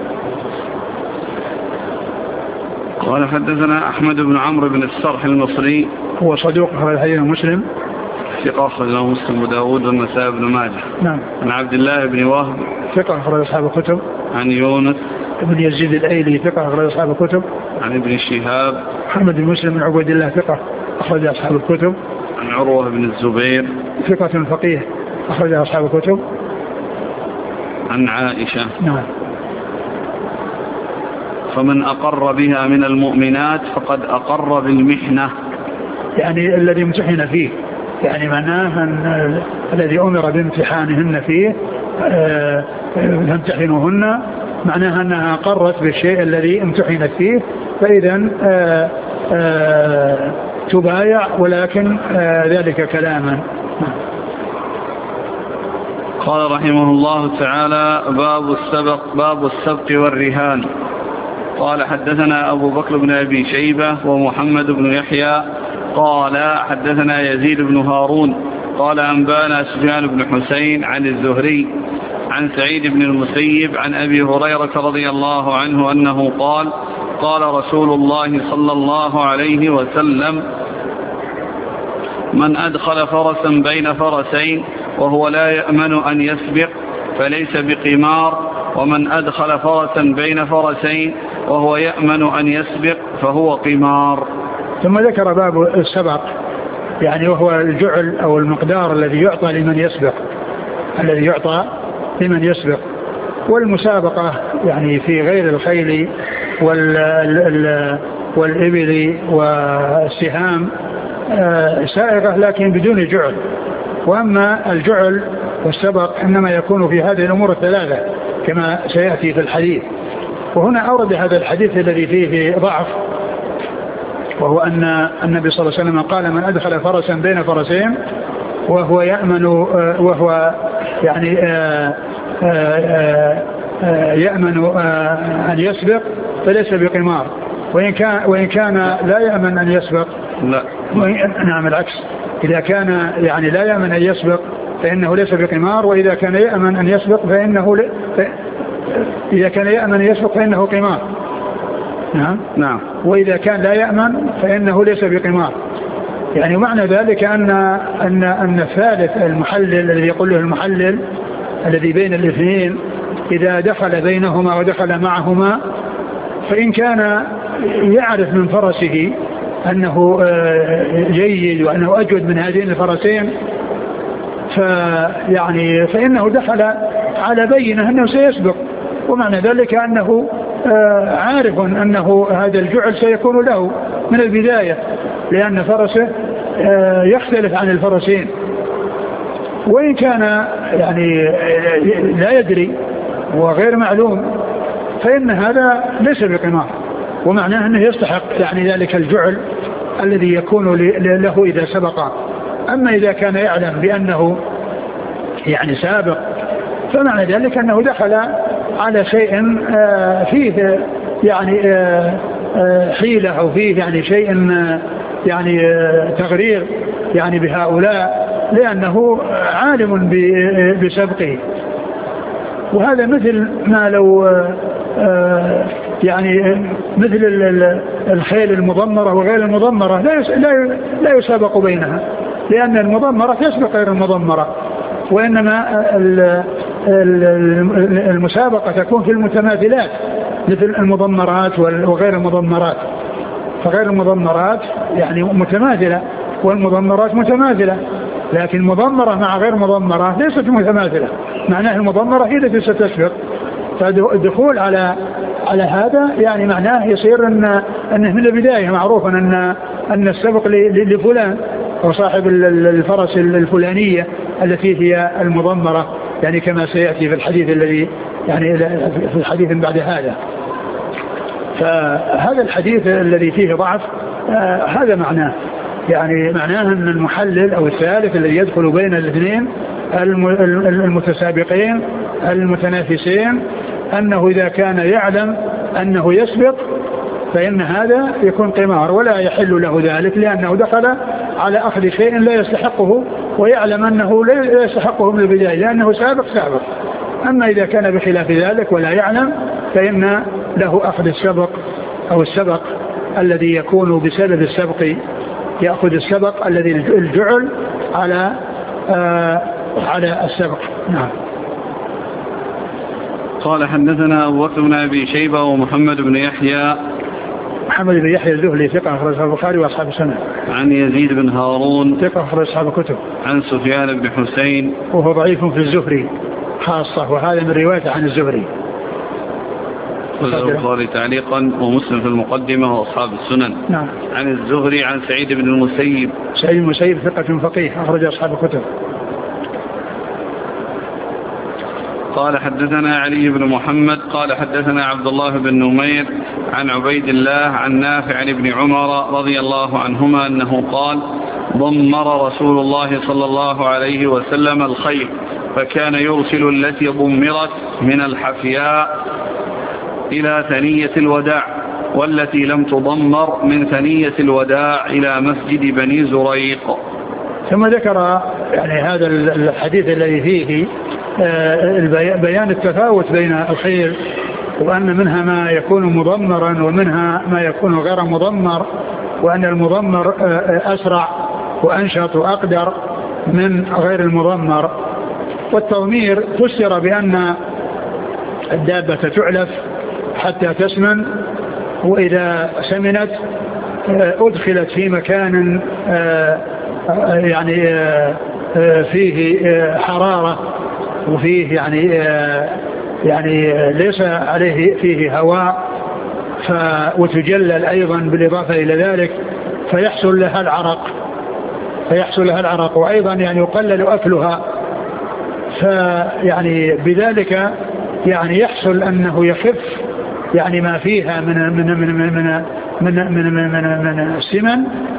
قال حدثنا أحمد بن عمرو بن السرح المصري، هو صدوق أخرج الحديث مسلم، ثقة أخرجه مسلم وداود والنسائي بن ماجه. نعم. عن عبد الله بن وهب، ثقة أخرج أصحاب الكتب. عن يونس ابن يزيد الأيلي، ثقة أخرج أصحاب الكتب. عن ابن شهاب، محمد بن مسلم بن عبيد الله، ثقة أخرج أصحاب الكتب. عن عروة بن الزبير، ثقة فقيه أخرج أصحاب الكتب. عن عائشة. نعم. فمن أقر بها من المؤمنات فقد أقر بالمحنة، يعني الذي امتحن فيه، يعني معناه أن الذي أمر بامتحانهن فيه فامتحنوهن، معناها أنها أقرت بالشيء الذي امتحنت فيه، فإذا تبايع ولكن ذلك كلاما. قال رحمه الله تعالى: باب السبق والرهان. قال حدثنا أبو بكر بن أبي شيبة ومحمد بن يحيى قال حدثنا يزيد بن هارون قال أنبانا سفيان بن حسين عن الزهري عن سعيد بن المسيب عن أبي هريرة رضي الله عنه أنه قال: قال رسول الله صلى الله عليه وسلم: من أدخل فرسا بين فرسين وهو لا يأمن أن يسبق فليس بقمار، ومن أدخل فرسا بين فرسين وهو يأمن أن يسبق فهو قمار. ثم ذكر باب السبق، يعني وهو الجعل أو المقدار الذي يعطى لمن يسبق، الذي يعطى لمن يسبق. والمسابقة يعني في غير الخيل والإبل والسهام سائغة لكن بدون جعل. وأما الجعل والسبق إنما يكون في هذه الأمور الثلاثة كما سيأتي في الحديث. وهنا أورد هذا الحديث الذي فيه ضعف، وهو أن النبي صلى الله عليه وسلم قال: من أدخل فرسا بين فرسين وهو يأمن وهو يعني يأمن أن يسبق فليس بقمار، وإن كان لا يأمن أن يسبق لا. نعم العكس، إذا كان يعني لا يأمن أن يسبق فإنه ليس بقمار، وإذا كان يأمن أن يسبق إذا كان يأمن أن يسبق فإنه قمار. نعم. وإذا كان لا يأمن فإنه ليس بقمار. يعني معنى ذلك أن الثالث المحلل الذي يقول له المحلل الذي بين الاثنين إذا دخل بينهما ودخل معهما، فإن كان يعرف من فرسه أنه جيد وأنه أجود من هذين الفرسين فإنه دخل على بينة أنه سيسبق، ومعنى ذلك أنه عارف أنه هذا الجعل سيكون له من البداية، لأن فرسه يختلف عن الفرسين، وإن كان يعني لا يدري وغير معلوم فإن هذا ليس بقمار، ومعناه أنه يستحق يعني ذلك الجعل الذي يكون له إذا سبق. أما إذا كان يعلم بأنه يعني سابق فمعنى ذلك أنه دخل على شيء فيه يعني حيلة أو فيه يعني شيء يعني تغرير يعني بهؤلاء، لأنه عالم بسبقه. وهذا مثل ما لو يعني مثل الخيل المضمرة وغير المضمرة لا يسابق بينها، لأن المضمرة تسبق غير المضمرة، وإنما المسابقة تكون في المتماثلات مثل المضمرات وغير المضمرات. فغير المضمرات يعني متماثلة والمضمرات متماثلة، لكن مضمرة مع غير مضمرة ليست متماثلة، معناه المضمرة هي التي ستسبق. فالدخول على هذا يعني معناه يصير أنه من البداية معروفا أن السبق لفلان وصاحب الفرس الفلانية التي هي المضمرة، يعني كما سيأتي في الحديث الذي يعني في الحديث بعد هذا. فهذا الحديث الذي فيه ضعف هذا معناه، يعني معناه أن المحلل أو الثالث الذي يدخل بين الاثنين المتسابقين المتنافسين أنه إذا كان يعلم أنه يسبق فإن هذا يكون قمار ولا يحل له ذلك، لأنه دخل على أخذ شيء لا يستحقه ويعلم أنه لا يستحقه من البداية لأنه سابق. أما إذا كان بخلاف ذلك ولا يعلم فإن له أخذ السبق أو السبق الذي يكون بسبب السبق، يأخذ السبق الذي الجعل على السبق. نعم. قال حدثنا أبو بكر بن أبي شيبة ومحمد بن يحيى. محمد بن يحيى الذهلي ثقة أخرج البخاري وأصحاب السنة. عن يزيد بن هارون ثقة أخرج أصحاب الكتب. عن سفيان بن حسين وهو ضعيف في الزهري خاصة، وهذا من روايته عن الزهري. البخاري تعليقا ومسلم في المقدمة وأصحاب السنن. نعم. عن الزهري عن سعيد بن المسيب. سعيد بن المسيب ثقة فقيه أخرج أصحاب الكتب. قال حدثنا علي بن محمد قال حدثنا عبد الله بن نمير عن عبيد الله عن نافع عن ابن عمر رضي الله عنهما أنه قال: ضمر رسول الله صلى الله عليه وسلم الخيل، فكان يرسل التي ضمرت من الحفياء إلى ثنية الوداع، والتي لم تضمر من ثنية الوداع إلى مسجد بني زريق. ثم ذكر يعني هذا الحديث الذي فيه بيان التفاوت بين الخيل، وأن منها ما يكون مضمرا ومنها ما يكون غير مضمر، وأن المضمر أسرع وأنشط وأقدر من غير المضمر. والتضمير فسر بأن الدابة تعلف حتى تسمن، وإذا سمنت أدخلت في مكان يعني فيه حرارة وفيه يعني ليس عليه فيه هواء، وتجلل أيضا بالإضافة إلى ذلك، فيحصل لها العرق وأيضا يعني يقلل أكلها. فيعني بذلك يعني يحصل أنه يخف يعني ما فيها من السمن،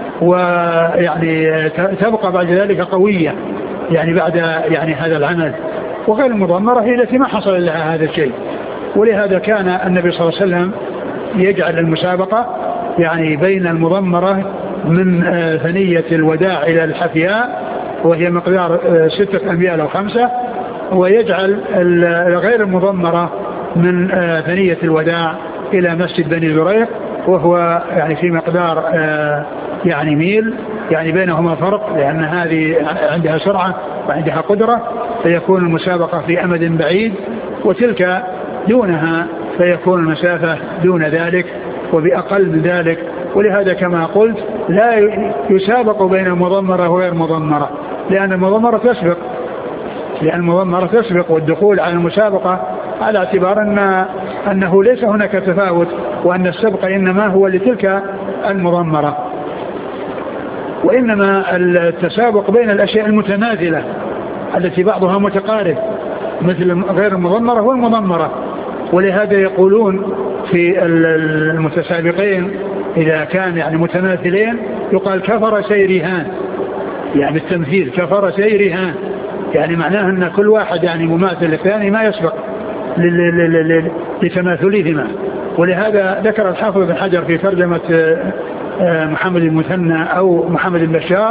ويعني تبقى بعد ذلك قوية يعني بعد يعني هذا العمل. وغير المضمرة هي التي ما حصل لها هذا الشيء، ولهذا كان النبي صلى الله عليه وسلم يجعل المسابقة يعني بين المضمرة من ثنية الوداع إلى الحفياء، وهي مقدار 6 أميال أو 5، ويجعل غير المضمرة من ثنية الوداع إلى مسجد بني زريق، وهو يعني في مقدار يعني ميل، يعني بينهما فرق، لأن هذه عندها سرعة وعندها قدرة، فيكون المسابقة في أمد بعيد، وتلك دونها فيكون المسافة دون ذلك وبأقل من ذلك. ولهذا كما قلت لا يسابق بين المضمرة وغير المضمرة، لأن المضمرة تسبق، والدخول على المسابقة على اعتبار أنه ليس هناك تفاوت، وأن السبق إنما هو لتلك المضمرة، وإنما التسابق بين الأشياء المتماثلة التي بعضها متقارب مثل غير المضمرة والمضمرة. ولهذا يقولون في المتسابقين إذا كان يعني متماثلين يقال كفر سيرهان، يعني التمثيل كفر سيرهان، يعني معناه أن كل واحد يعني مماثل للثاني ما يسبق لتماثلهما. ولهذا ذكر الحافظ بن حجر في ترجمة محمد المثنى أو محمد البشار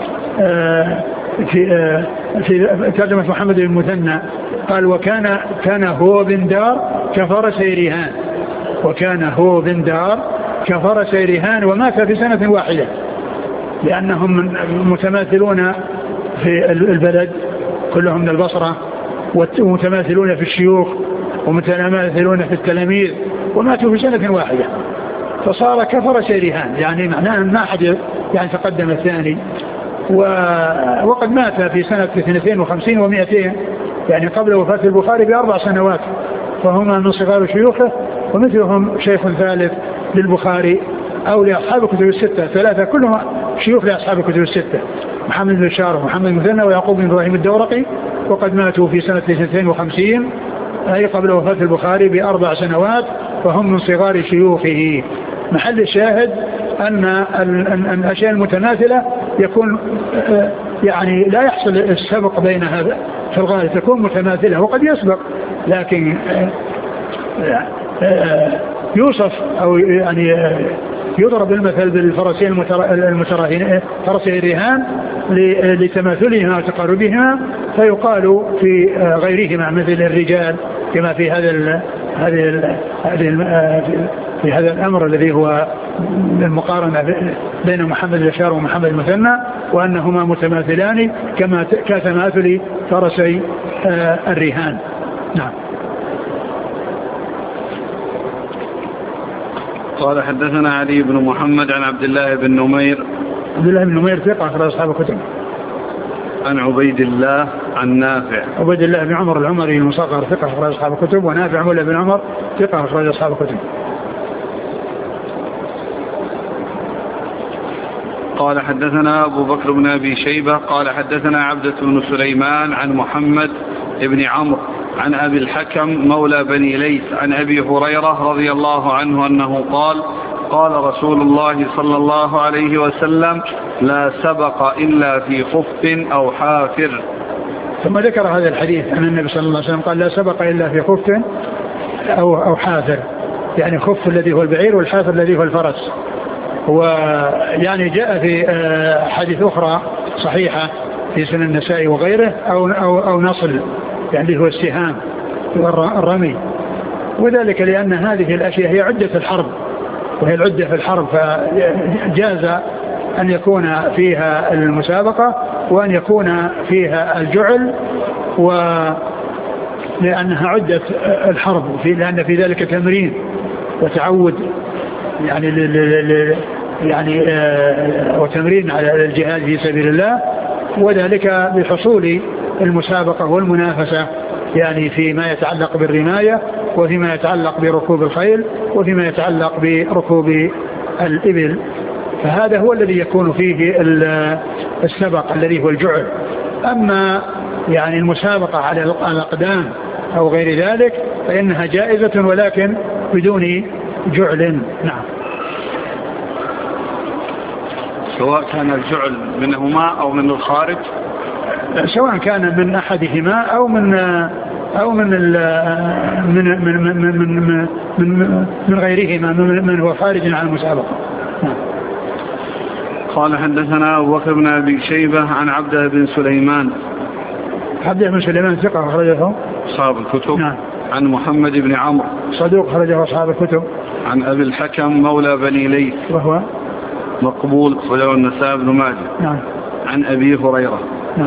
في ترجمة محمد المثنى قال كان هو بن دار كفر سيرهان، وكان هو بن دار كفر سيرهان ومات في سنة واحدة، لأنهم متماثلون في البلد كلهم من البصرة، ومتماثلون في الشيوخ ومتماثلون في التلاميذ، وماتوا في سنة واحدة، فصار كفر سيرهان، يعني معناه ما أحد يعني تقدم الثاني. وقد مات في سنة 52 و200 يعني قبل وفاة البخاري ب4 سنوات، فهما من صغار شيوخه، ومثلهم شيخ ثالث للبخاري أو لأصحاب الكتب الستة، ثلاثة كلهم شيوخ لأصحاب الكتب الستة، محمد بن بشار ومحمد المثنى ويعقوب بن إبراهيم الدورقي، وقد ماتوا في سنة 52 أي قبل وفاة البخاري ب4 سنوات، فهم من صغار شيوخه. محل الشاهد أن الأشياء المتماثلة يكون يعني لا يحصل السبق بينها في الغالب، تكون متماثلة وقد يسبق، لكن يوصف أو يعني يضرب المثل بالفرسين فرسي الرهان لتماثلهما وتقاربهما، فيقال في غيرهما مثل الرجال كما في في هذا الأمر الذي هو المقارنة بين محمد البشار ومحمد المثنى، وأنهما متماثلان كتماثل فرسي الرهان. نعم. قال حدثنا علي بن محمد عن عبد الله بن نمير. عبد الله بن نمير ثقة أخرج أصحاب الكتب. عن عبيد الله عن نافع. عبيد الله بن عمر العمري المصغر ثقة أخرج أصحاب الكتب، ونافع مولى بن عمر ثقة أخرج أصحاب الكتب. قال حدثنا أبو بكر بن أبي شيبة قال حدثنا عبدة بن سليمان عن محمد بن عمرو عن أبي الحكم مولى بني ليث عن أبي هريرة رضي الله عنه أنه قال قال رسول الله صلى الله عليه وسلم لا سبق إلا في خف أو حافر. ثم ذكر هذا الحديث أن النبي صلى الله عليه وسلم قال لا سبق إلا في خف أو حافر، يعني خف الذي هو البعير والحافر الذي هو الفرس. ويعني جاء في حديث أخرى صحيحة في سنن النسائي وغيره أو نصل يعني هو السهام والرمي، وذلك لأن هذه الأشياء هي عدة الحرب، وهي العدة في الحرب، فجاز أن يكون فيها المسابقة وأن يكون فيها الجعل، ولأنها عدة الحرب لأن في ذلك تمرين وتعود يعني وتمرين على الجهاد في سبيل الله، وذلك بحصول المسابقة والمنافسة يعني فيما يتعلق بالرماية، وفيما يتعلق بركوب الخيل، وفيما يتعلق بركوب الإبل، فهذا هو الذي يكون فيه السبق الذي هو الجعل. أما يعني المسابقة على الأقدام أو غير ذلك فإنها جائزة ولكن بدون جعل. نعم. سواء كان الجعل منهما أو من الخارج، سواء كان من أحدهما أو من غيرهما من هو خارج عن المسابقة. قال حدثنا أبو بكر بن أبي شيبة عن عبده بن سليمان. عبده بن سليمان ثقة أخرجه أصحاب الكتب. نعم. عن محمد بن عمرو صدوق أخرجه أصحاب الكتب. عن أبي الحكم مولى بني ليث وهو مقبول أخرجه النسائي بن ماجه. نعم. عن أبي هريرة. نعم.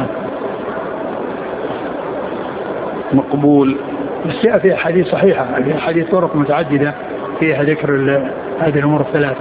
مقبول. بس جاء فيها حديث صحيحة، حديث طرق متعددة فيها ذكر هذه الأمور الثلاثة.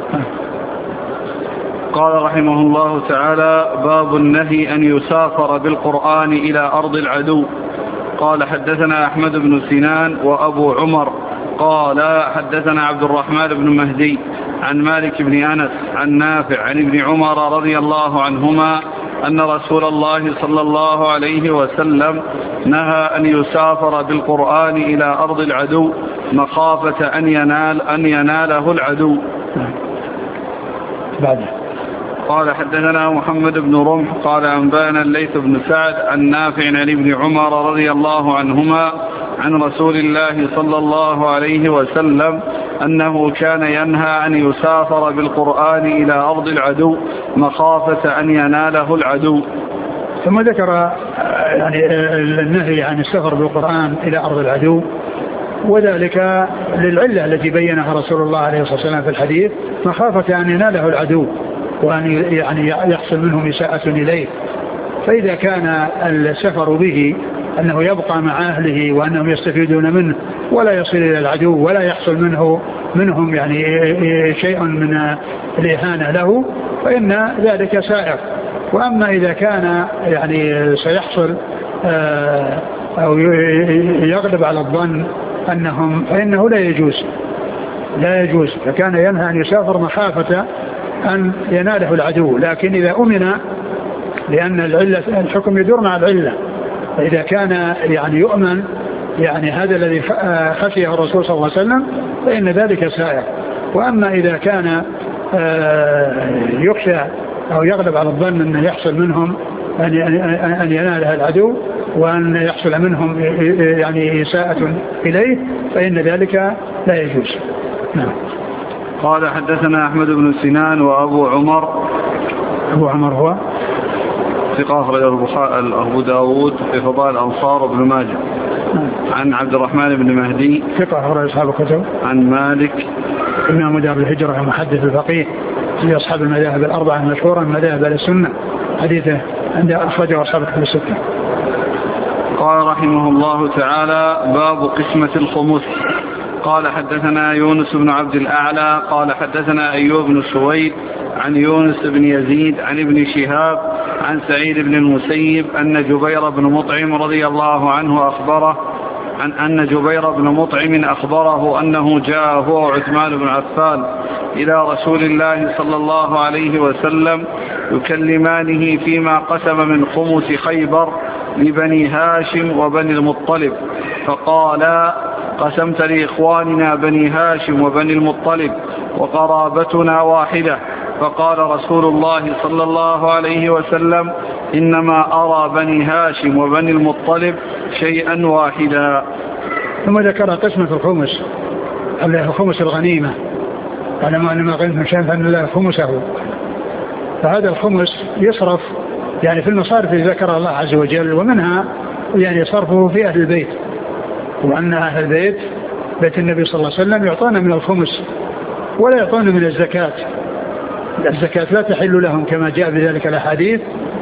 قال رحمه الله تعالى باب النهي أن يسافر بالقرآن إلى أرض العدو. قال حدثنا أحمد بن سنان وأبو عمر قال حدثنا عبد الرحمن بن مهدي عن مالك بن أنس عن نافع عن ابن عمر رضي الله عنهما أن رسول الله صلى الله عليه وسلم نهى أن يسافر بالقرآن إلى أرض العدو مخافة أن يناله العدو. بعد قال حدثنا محمد بن رمح قال أنبانا الليث بن سعد عن نافع عن ابن عمر رضي الله عنهما عن رسول الله صلى الله عليه وسلم أنه كان ينهى أن يسافر بالقرآن إلى أرض العدو مخافة أن يناله العدو. ثم ذكر يعني النهي عن السفر بالقرآن إلى أرض العدو، وذلك للعلة التي بينها رسول الله عليه الصلاة والسلام في الحديث مخافة أن يناله العدو وأن يعني يحصل منهم إساءة إليه. فإذا كان السفر به أنه يبقى مع أهله وأنهم يستفيدون منه ولا يصل إلى العدو ولا يحصل منهم يعني شيء من الإهانة له فإن ذلك سائغ. وأما إذا كان يعني سيحصل أو يغلب على الظن أنهم فإنه لا يجوز. فكان ينهى أن يسافر مخافة أن يناله العدو، لكن إذا أمن لأن الحكم يدور مع العلة، فإذا كان يعني يؤمن يعني هذا الذي خشيه الرسول صلى الله عليه وسلم فإن ذلك سائر. وأما إذا كان يخشى أو يغلب على الظن أن يحصل منهم أن ينالها العدو وأن يحصل منهم يعني إساءة إليه فإن ذلك لا يجوز. نعم. قال حدثنا أحمد بن سنان وأبو عمر. أبو عمر هو ثقة أخرجه أبو داود في فضائل الأنصار وابن ماجه. عن عبد الرحمن بن مهدي ثقة أخرج أصحاب الكتب. عن مالك إمام دار الهجرة محدث الفقيه في أصحاب المذاهب الأربعة المشهورة من مذاهب السنة، حديثه عند أخرجه أصحاب الكتب الستة. قال رحمه الله تعالى باب قسمة الخمس. قال حدثنا يونس بن عبد الأعلى قال حدثنا أيوب بن سويد عن يونس بن يزيد عن ابن شهاب عن سعيد بن المسيب أن جبير بن مطعم رضي الله عنه أخبره أنه جاء هو وعثمان بن عفان إلى رسول الله صلى الله عليه وسلم يكلمانه فيما قسم من خمس خيبر لبني هاشم وبني المطلب، فقال قسمت لإخواننا بني هاشم وبني المطلب وقرابتنا واحدة. فقال رسول الله صلى الله عليه وسلم إنما أرى بني هاشم وبني المطلب شيئا واحدا. ثم ذكر قسمة الخمس خمس الغنيمة على ما قلنا شيئا فأن الله خمسه. فهذا الخمس يصرف يعني في المصارف التي ذكر الله عز وجل، ومنها يعني صرفه في أهل البيت، وأن أهل البيت بيت النبي صلى الله عليه وسلم يعطون من الخمس ولا يعطون من الزكاة. الزكاة لا تحل لهم كما جاء بذلك الأحاديث،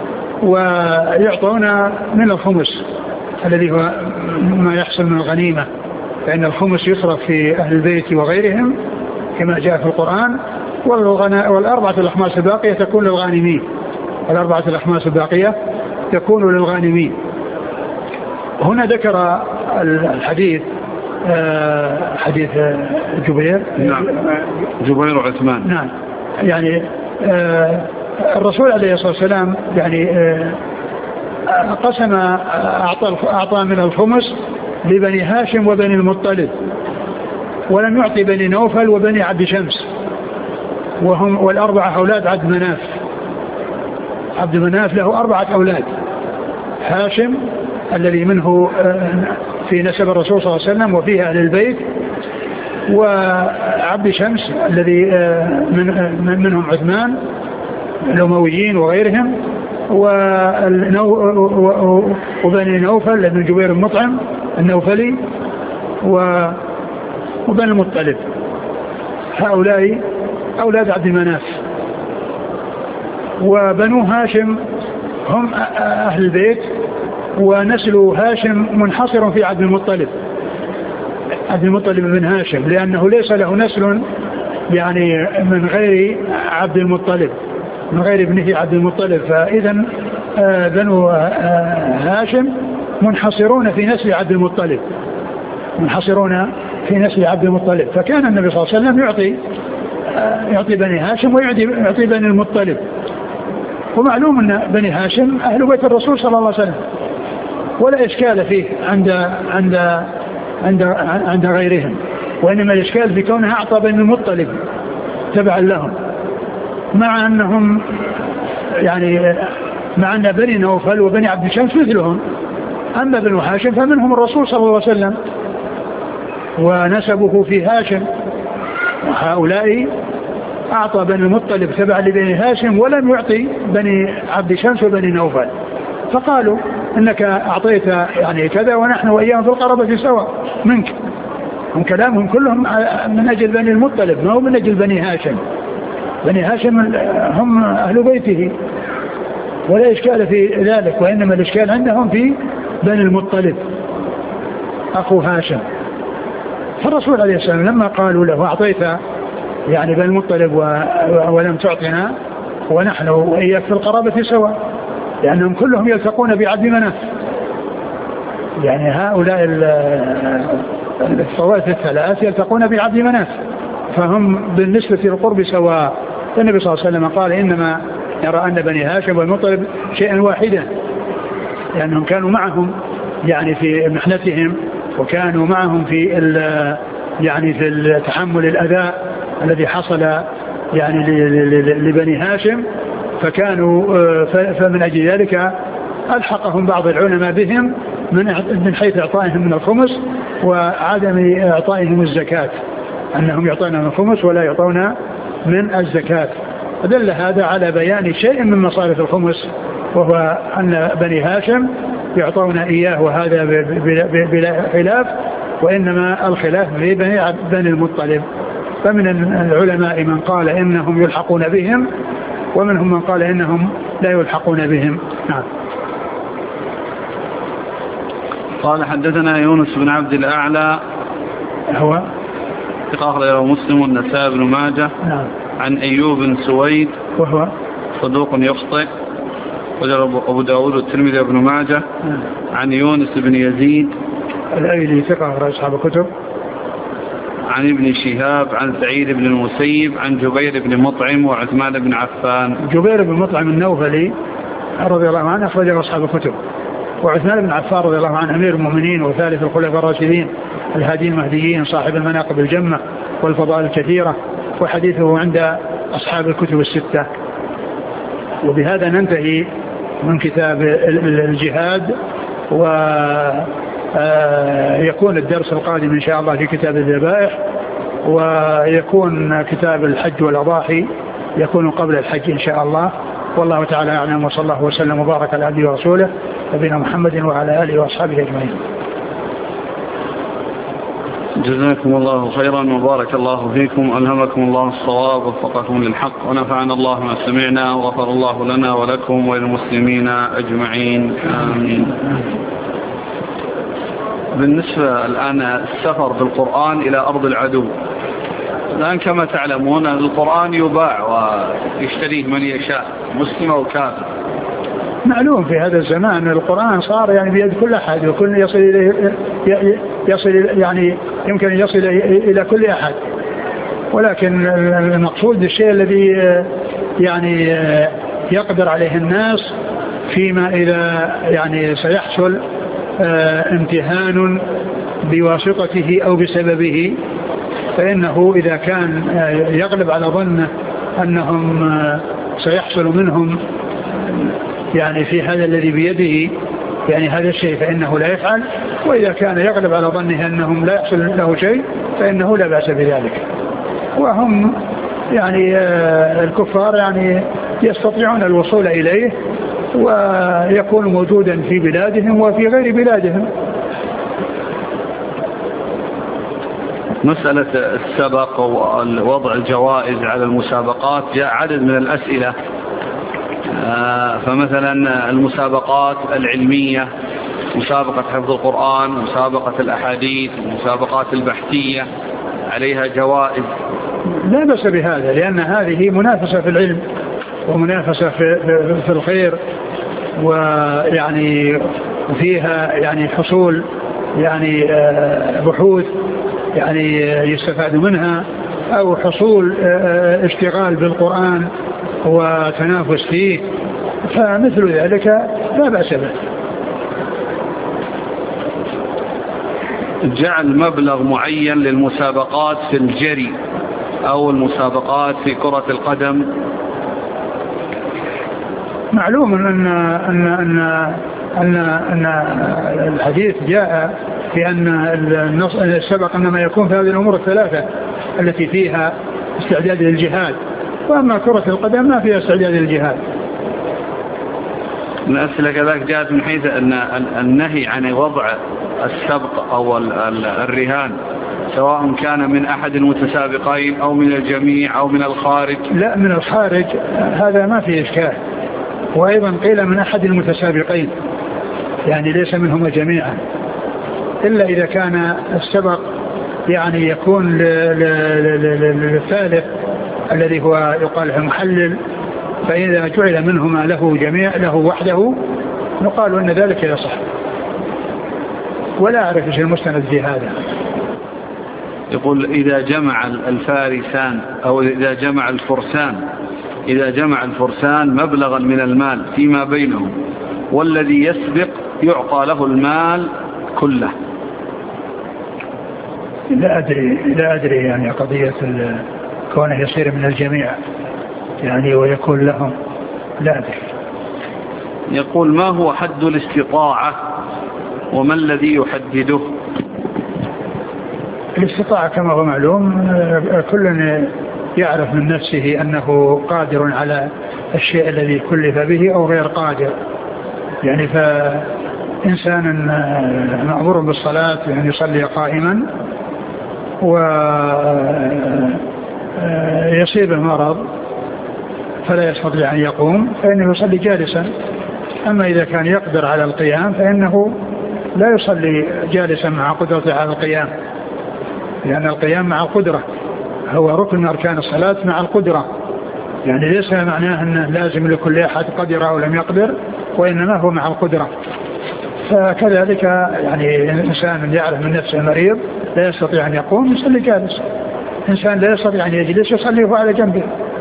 ويعطون من الخمس الذي هو ما يحصل من الغنيمة، فإن الخمس يصرف في أهل البيت وغيرهم كما جاء في القرآن. والأربعة الأخماس الباقية تكون للغانمين، الأربعة الأخماس الباقية تكون للغانمين. هنا ذكر الحديث حديث جبير. نعم. جبير وعثمان. نعم. يعني الرسول عليه الصلاة والسلام يعني قسم أعطى من الخمس لبني هاشم وبني المطلب، ولم يعطي بني نوفل وبني عبد شمس، وهم والأربعة أولاد عبد مناف. عبد مناف له 4 أولاد: هاشم الذي منه في نسب الرسول صلى الله عليه وسلم وفيه أهل البيت، وعبد شمس الذي منهم عثمان الأمويين وغيرهم، وبني نوفل ابن جبير المطعم النوفلي، وبني المطلب. هؤلاء أولاد عبد المناف. وبنو هاشم هم أهل البيت، ونسل هاشم منحصر في عبد المطلب، عبد المطلب بن هاشم، لأنه ليس له نسل يعني من غير عبد المطلب، من غير ابنه عبد المطلب. فإذا بنو هاشم منحصرون في نسل عبد المطلب، منحصرون في نسل عبد المطلب. فكان النبي صلى الله عليه وسلم يعطي بني هاشم ويعطي بني المطلب. ومعلوم أن بني هاشم أهل بيت الرسول صلى الله عليه وسلم، ولا إشكال فيه عند غيرهم، وإنما الإشكال في كونها أعطى بني المطلب تبعا لهم، مع أنهم يعني مع أن بني نوفل وبني عبد شمس مثلهم. أما بنو هاشم فمنهم الرسول صلى الله عليه وسلم ونسبه في هاشم، وهؤلاء أعطى بني المطلب تبع لبني هاشم ولم يعطي بني عبد شمس وبني نوفل. فقالوا إنك أعطيت يعني كذا ونحن وإياهم في القرابة سواء منك. هم كلامهم كلهم من أجل بني المطلب، ما هو من أجل بني هاشم. بني هاشم هم أهل بيته ولا إشكال في ذلك، وإنما الإشكال عندهم في بني المطلب أخو هاشم. فالرسول عليه السلام لما قالوا له أعطيت يعني بني المطلب ولم تعطنا ونحن وإياك في القرابة سواء، لأنهم كلهم يلتقون بعبد مناف. يعني هؤلاء الطوائف الثلاث يلتقون بعبد مناف، فهم بالنسبة للقرب سواء. النبي صلى الله عليه وسلم قال إنما يرى أن بني هاشم والمطلب شيئا واحدا، لأنهم كانوا معهم يعني في محنتهم، وكانوا معهم في يعني في تحمل الأذى الذي حصل يعني لبني هاشم. فكانوا فمن أجل ذلك ألحقهم بعض العلماء بهم من حيث إعطائهم من الخمس وعدم إعطائهم الزكاة، أنهم يعطون من الخمس ولا يعطون من الزكاة. دل هذا على بيان شيء من مصارف الخمس، وهو أن بني هاشم يعطون إياه، وهذا بلا خلاف، وإنما الخلاف في بني المطلب. فمن العلماء من قال إنهم يلحقون بهم، ومنهم من قال إنهم لا يلحقون بهم. نعم. قال حدثنا يونس بن عبد الأعلى هو أخرجه مسلم والنسائي بن ماجه. نعم. عن أيوب بن سويد وهو صدوق يخطئ، وجرب أبو داود والترمذي وابن ماجه. نعم. عن يونس بن يزيد الأيلي ثقة أخرج أصحاب الكتب. عن ابن شهاب عن سعيد بن المسيب عن جبير بن مطعم وعثمان بن عفان. جبير بن مطعم النوفلي رضي الله عنه أخرجه أصحاب الكتب. وعثمان بن عفان رضي الله عنه أمير المؤمنين وثالث الخلفاء الراشدين الهادين المهديين صاحب المناقب الجمة والفضائل الكثيرة، وحديثه عند أصحاب الكتب الستة. وبهذا ننتهي من كتاب الجهاد، ويكون الدرس القادم إن شاء الله في كتاب الذبائح، ويكون كتاب الحج والأضاحي يكون قبل الحج إن شاء الله. والله تعالى أعلم، وصلى الله وسلم وبارك على عبده ورسوله نبينا محمد وعلى آله وأصحابه أجمعين. جزاكم الله خيرا وبارك الله فيكم، ألهمكم الله الصواب ووفقكم للحق، ونفعنا الله ما سمعنا، وغفر الله لنا ولكم وللمسلمين أجمعين، آمين. بالنسبة الآن السفر بالقرآن إلى أرض العدو، الآن كما تعلمون القرآن يباع ويشتريه من يشاء مسلم أو كافر. معلوم في هذا الزمان القرآن صار يعني بيد كل أحد، وكل يصل يعني يمكن أن يصل إلى كل أحد، ولكن المقصود الشيء الذي يعني يقدر عليه الناس فيما إذا يعني سيحصل امتهان بواسطته أو بسببه، فإنه إذا كان يغلب على ظنه أنهم سيحصل منهم يعني في هذا الذي بيده يعني هذا الشيء فإنه لا يفعل، وإذا كان يغلب على ظنه أنهم لا يحصل له شيء فإنه لا بأس بذلك. وهم يعني الكفار يعني يستطيعون الوصول إليه ويكون موجودا في بلادهم وفي غير بلادهم. مسألة السبق ووضع الجوائز على المسابقات جاء عدد من الأسئلة، فمثلا المسابقات العلمية، مسابقة حفظ القرآن، مسابقة الأحاديث، المسابقات البحثية عليها جوائز. لا بأس بهذا، لأن هذه منافسة في العلم ومنافسة في الخير، ويعني وفيها يعني حصول يعني بحوث يعني يستفاد منها، أو حصول اشتغال بالقرآن وتنافس فيه، فمثل ذلك لا بأس به. جعل مبلغ معين للمسابقات في الجري أو المسابقات في كرة القدم. معلوم أن الحديث جاء في أن السبق إنما يكون في هذه الأمور الثلاثة التي فيها استعداد للجهاد، وأما كرة القدم ما فيها استعداد للجهاد. الأسئلة كذلك جاءت من حيث أن النهي عن وضع السبق أو الرهان سواء كان من أحد المتسابقين أو من الجميع أو من الخارج. لا، من الخارج هذا ما فيه إشكال، وأيضا قيل من أحد المتسابقين يعني ليس منهم جميعا، إلا إذا كان السبق يعني يكون للثالث الذي هو يقال المحلل، فإذا جعل منهما له جميع له وحده نقال أن ذلك يصح، ولا أعرف ايش المستند في هذا. يقول إذا جمع الفارسان أو إذا جمع الفرسان مبلغا من المال فيما بينهم والذي يسبق يعطى له المال كله. لا أدري يعني قضية كونه يصير من الجميع يعني ويكون لهم، لا أدري. يقول ما هو حد الاستطاعة وما الذي يحدده؟ الاستطاعة كما هو معلوم كل يعرف من نفسه أنه قادر على الشيء الذي كلف به أو غير قادر، يعني فإنسان مأمور بالصلاة يعني يصلي قائما ويصيبه مرض فلا يستطيع أن يقوم فإنه يصلي جالسا. أما إذا كان يقدر على القيام فإنه لا يصلي جالسا مع قدرته على القيام، لأن القيام مع القدرة هو ركن من أركان الصلاة مع القدرة، يعني ليس معناه أنه لازم لكل أحد قدر أو لم يقدر، وإنما هو مع القدرة. فكذلك يعني إنسان يعرف من نفسه مريض لا يستطيع أن يقوم يصلي جالس، إنسان لا يستطيع أن يجلس يصلي هو على جنبه.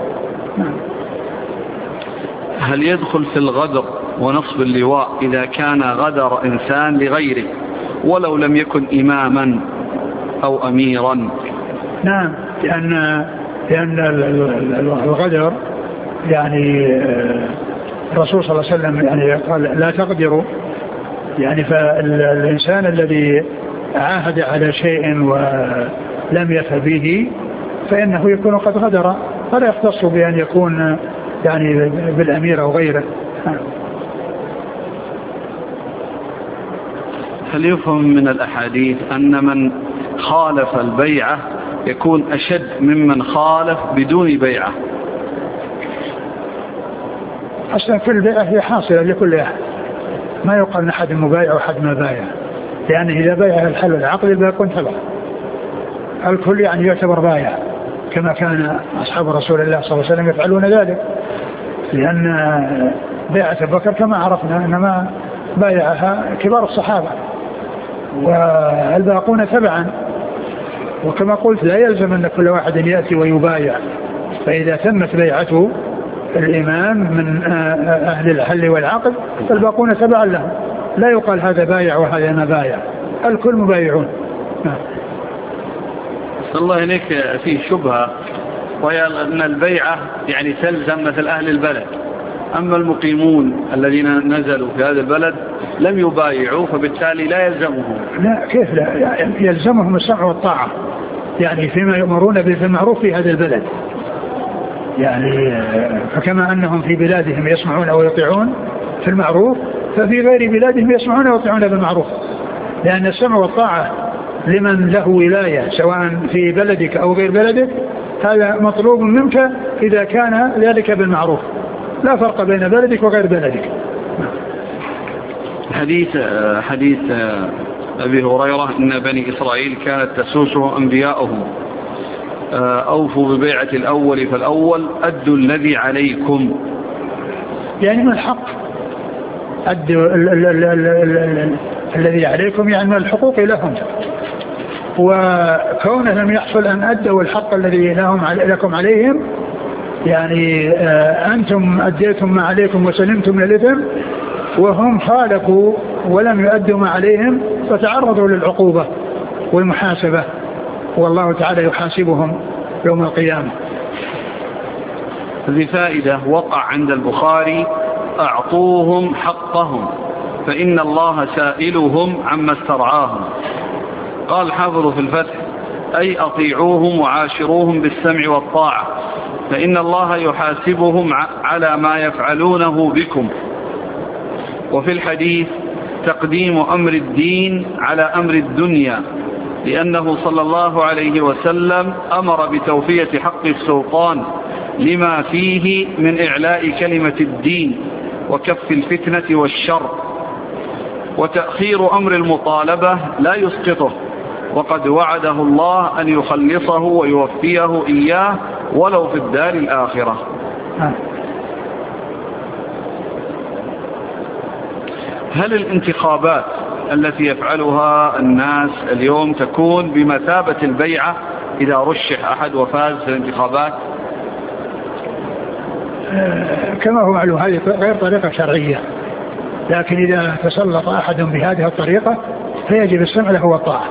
هل يدخل في الغدر ونصب اللواء إذا كان غدر إنسان لغيره ولو لم يكن إماما أو أميرا؟ نعم، لأن الغدر يعني الرسول صلى الله عليه وسلم يعني قال لا تغدروا، يعني فالإنسان الذي عاهد على شيء ولم يف به فإنه يكون قد غدر، فلا يختص بأن يكون يعني بالأمير أو غيره. هل يفهم من الأحاديث أن من خالف البيعة يكون أشد ممن خالف بدون بيعة؟ أصلا كل بيعة هي حاصلة لكل أحد، ما يقال أحد مبايع وحد ما بايع، لأن إذا بايع الحل والعقد يبقى يكون تبع الكل، يعني يعتبر بايع كما كان أصحاب رسول الله صلى الله عليه وسلم يفعلون ذلك، لأن بيعة أبي بكر كما عرفنا إنما بايعها كبار الصحابة والباقون تبعا، وكما قلت لا يلزم أن كل واحد يأتي ويبايع، فإذا تمت بيعته الإمام من أهل الحل والعقد فالباقون تبعا له، لا يقال هذا بايع وهذا ما بايع، الكل مبايعون. الله إليك فيه شبهة، وهي أن البيعة يعني تلزم مثل أهل البلد، أما المقيمون الذين نزلوا في هذا البلد لم يبايعوا فبالتالي لا يلزمهم. لا، كيف لا؟ يلزمهم السمع والطاعة، يعني فيما يؤمرون بالمعروف في هذا البلد، يعني فكما أنهم في بلادهم يسمعون ويطيعون في المعروف ففي غير بلادهم يسمعون ويطيعون بالمعروف، لأن السمع والطاعة لمن له ولاية سواء في بلدك أو غير بلدك هذا مطلوب منك إذا كان ذلك بالمعروف، لا فرق بين بلدك وغير بلدك. حديث أبي هريرة إن بني إسرائيل كانت تسوسهم أنبياؤهم أوفوا ببيعة الأول فالأول أدوا الذي عليكم، يعني من الحق أدوا الذي عليكم يعني من الحقوق لهم، وكونه لم يحصل أن أدوا الحق الذي لكم عليهم يعني أنتم أديتم ما عليكم وسلمتم من الإثم، وهم خالفوا ولم يؤدوا ما عليهم فتعرضوا للعقوبة والمحاسبة، والله تعالى يحاسبهم يوم القيامة. هذه فائدة وقع عند البخاري: أعطوهم حقهم فإن الله سائلهم عما استرعاهم. قال حافظ في الفتح: أي أطيعوهم وعاشروهم بالسمع والطاعة فإن الله يحاسبهم على ما يفعلونه بكم. وفي الحديث: تقديم أمر الدين على أمر الدنيا، لأنه صلى الله عليه وسلم أمر بتوفية حق السلطان لما فيه من إعلاء كلمة الدين وكف الفتنة والشر، وتأخير أمر المطالبة لا يسقطه، وقد وعده الله أن يخلصه ويوفيه إياه ولو في الدار الآخرة. هل الانتخابات التي يفعلها الناس اليوم تكون بمثابة البيعة إذا رشح أحد وفاز في الانتخابات؟ كما هو معلوم هذه غير طريقة شرعية، لكن إذا تسلط أحد بهذه الطريقة فيجب السمع له والطاعة.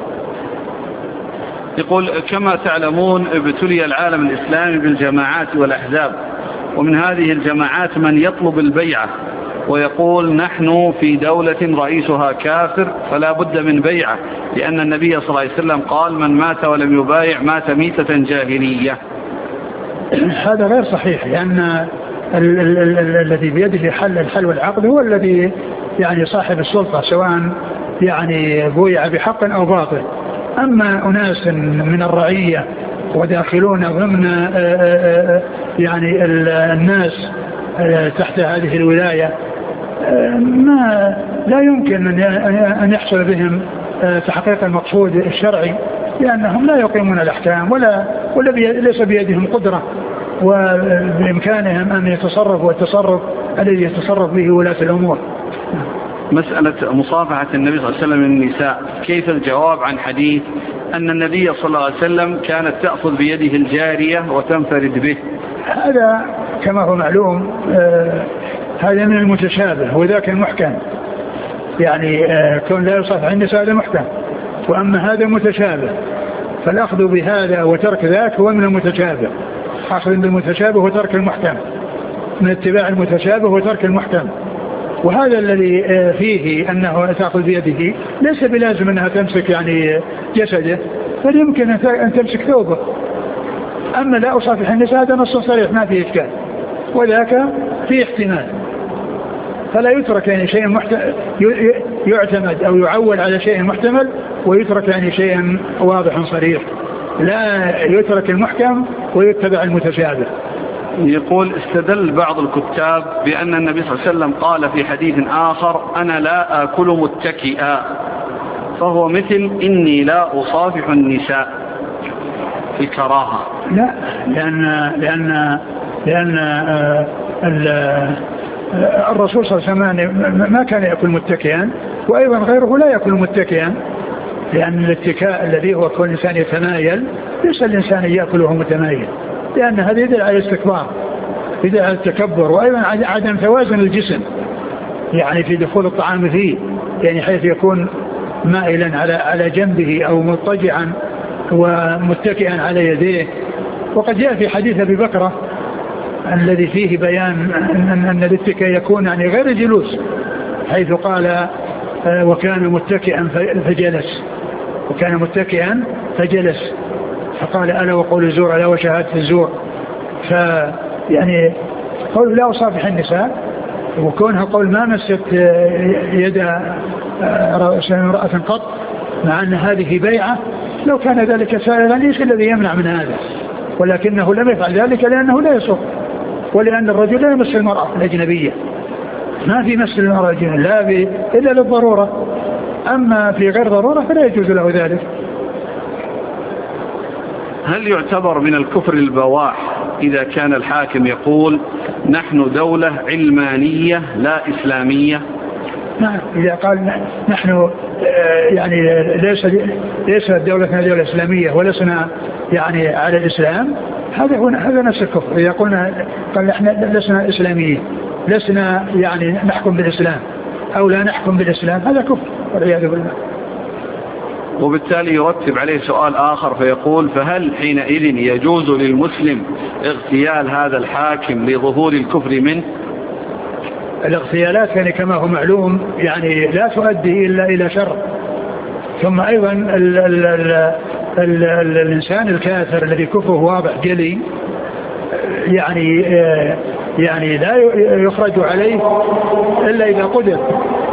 يقول: كما تعلمون ابتلي العالم الإسلامي بالجماعات والأحزاب، ومن هذه الجماعات من يطلب البيعة ويقول: نحن في دولة رئيسها كافر فلا بد من بيعة، لأن النبي صلى الله عليه وسلم قال: من مات ولم يبايع مات ميتة جاهلية. هذا غير صحيح، لأن الذي بيده الحل والعقد هو الذي يعني صاحب السلطة، سواء يعني بويع بحق أو باطل. أما أناس من الرعية وداخلون ضمن يعني الناس تحت هذه الولاية ما لا يمكن أن يحصل بهم تحقيق المقصود الشرعي، لأنهم لا يقيمون الأحكام ولا ليس بيدهم قدرة وبإمكانهم أن يتصرفوا التصرف الذي يتصرف به ولاة الأمور. مسألة مصافحة النبي صلى الله عليه وسلم النساء، كيف الجواب عن حديث أن النبي صلى الله عليه وسلم كانت تأخذ بيده الجارية وتنفرد به؟ هذا كما هو معلوم هذا من المتشابه وذاك المحكم، يعني كون لا يصافح النساء هذا محكم، وأما هذا متشابه، فالأخذ بهذا وترك ذاك هو من المتشابه. أخذ بالمتشابه وترك المحكم، من اتباع المتشابه وترك المحكم. وهذا الذي فيه أنه تأخذ بيده ليس بلازم أنها تمسك يعني جسده، بل يمكن أن تمسك ثوبه. أما لا أصافح النساء هذا نص صريح ما فيه إشكال، وذاك فيه احتمال، فلا يترك يعني شيء يعتمد أو يعول على شيء محتمل ويترك يعني شيء واضح صريح، لا يترك المحكم ويتبع المتشابه. يقول: استدل بعض الكتاب بأن النبي صلى الله عليه وسلم قال في حديث آخر: أنا لا آكل متكئا، فهو مثل إني لا أصافح النساء في كراهة. لا، لأن الرسول صلى الله عليه وسلم ما كان يأكل متكئا، وأيضا غيره لا يأكل متكئا، لأن الاتكاء الذي هو كل إنسان يتمايل ليس الإنسان يأكله متمايل، لأن هذا يدل على الاستكبار، يدل على التكبر، وأيضا عدم توازن الجسم يعني في دخول الطعام فيه، يعني حيث يكون مائلا على جنبه أو مضطجعا ومتكئا على يديه. وقد جاء في حديث أبي بكرة الذي فيه بيان أن الاتكاء يكون يعني غير الجلوس، حيث قال: وكان متكئا فجلس، وكان متكئا فجلس، فقال: ألا وقول الزور ألا وشهادة الزور. فيعني قول لا أصافح النساء، وكونها قول ما مست يد امرأة قط، مع أن هذه بيعة، لو كان ذلك سائلا ليس الذي يمنع من هذا، ولكنه لم يفعل ذلك لأنه لا يصف، ولأن الرجل لا يمس المرأة الأجنبية، ما في مس المرأة الأجنبية إلا للضرورة، أما في غير ضرورة فلا يجوز له ذلك. هل يعتبر من الكفر البواح إذا كان الحاكم يقول نحن دولة علمانية لا إسلامية؟ نعم، إذا قال نحن يعني ليس دولتنا دولة إسلامية ولسنا يعني على الإسلام، هذا نفس الكفر. إذا قال نحن لسنا إسلاميين، لسنا يعني نحكم بالإسلام أو لا نحكم بالإسلام، هذا كفر والعياذ بالله. وبالتالي يرتب عليه سؤال آخر فيقول فهل حينئذ يجوز للمسلم اغتيال هذا الحاكم لظهور الكفر منه؟ الاغتيالات يعني كما هو معلوم يعني لا تؤدي إلا إلى شر. ثم أيضا الإنسان الكافر الذي كفره واضح جلي يعني لا يخرج عليه إلا إذا قدر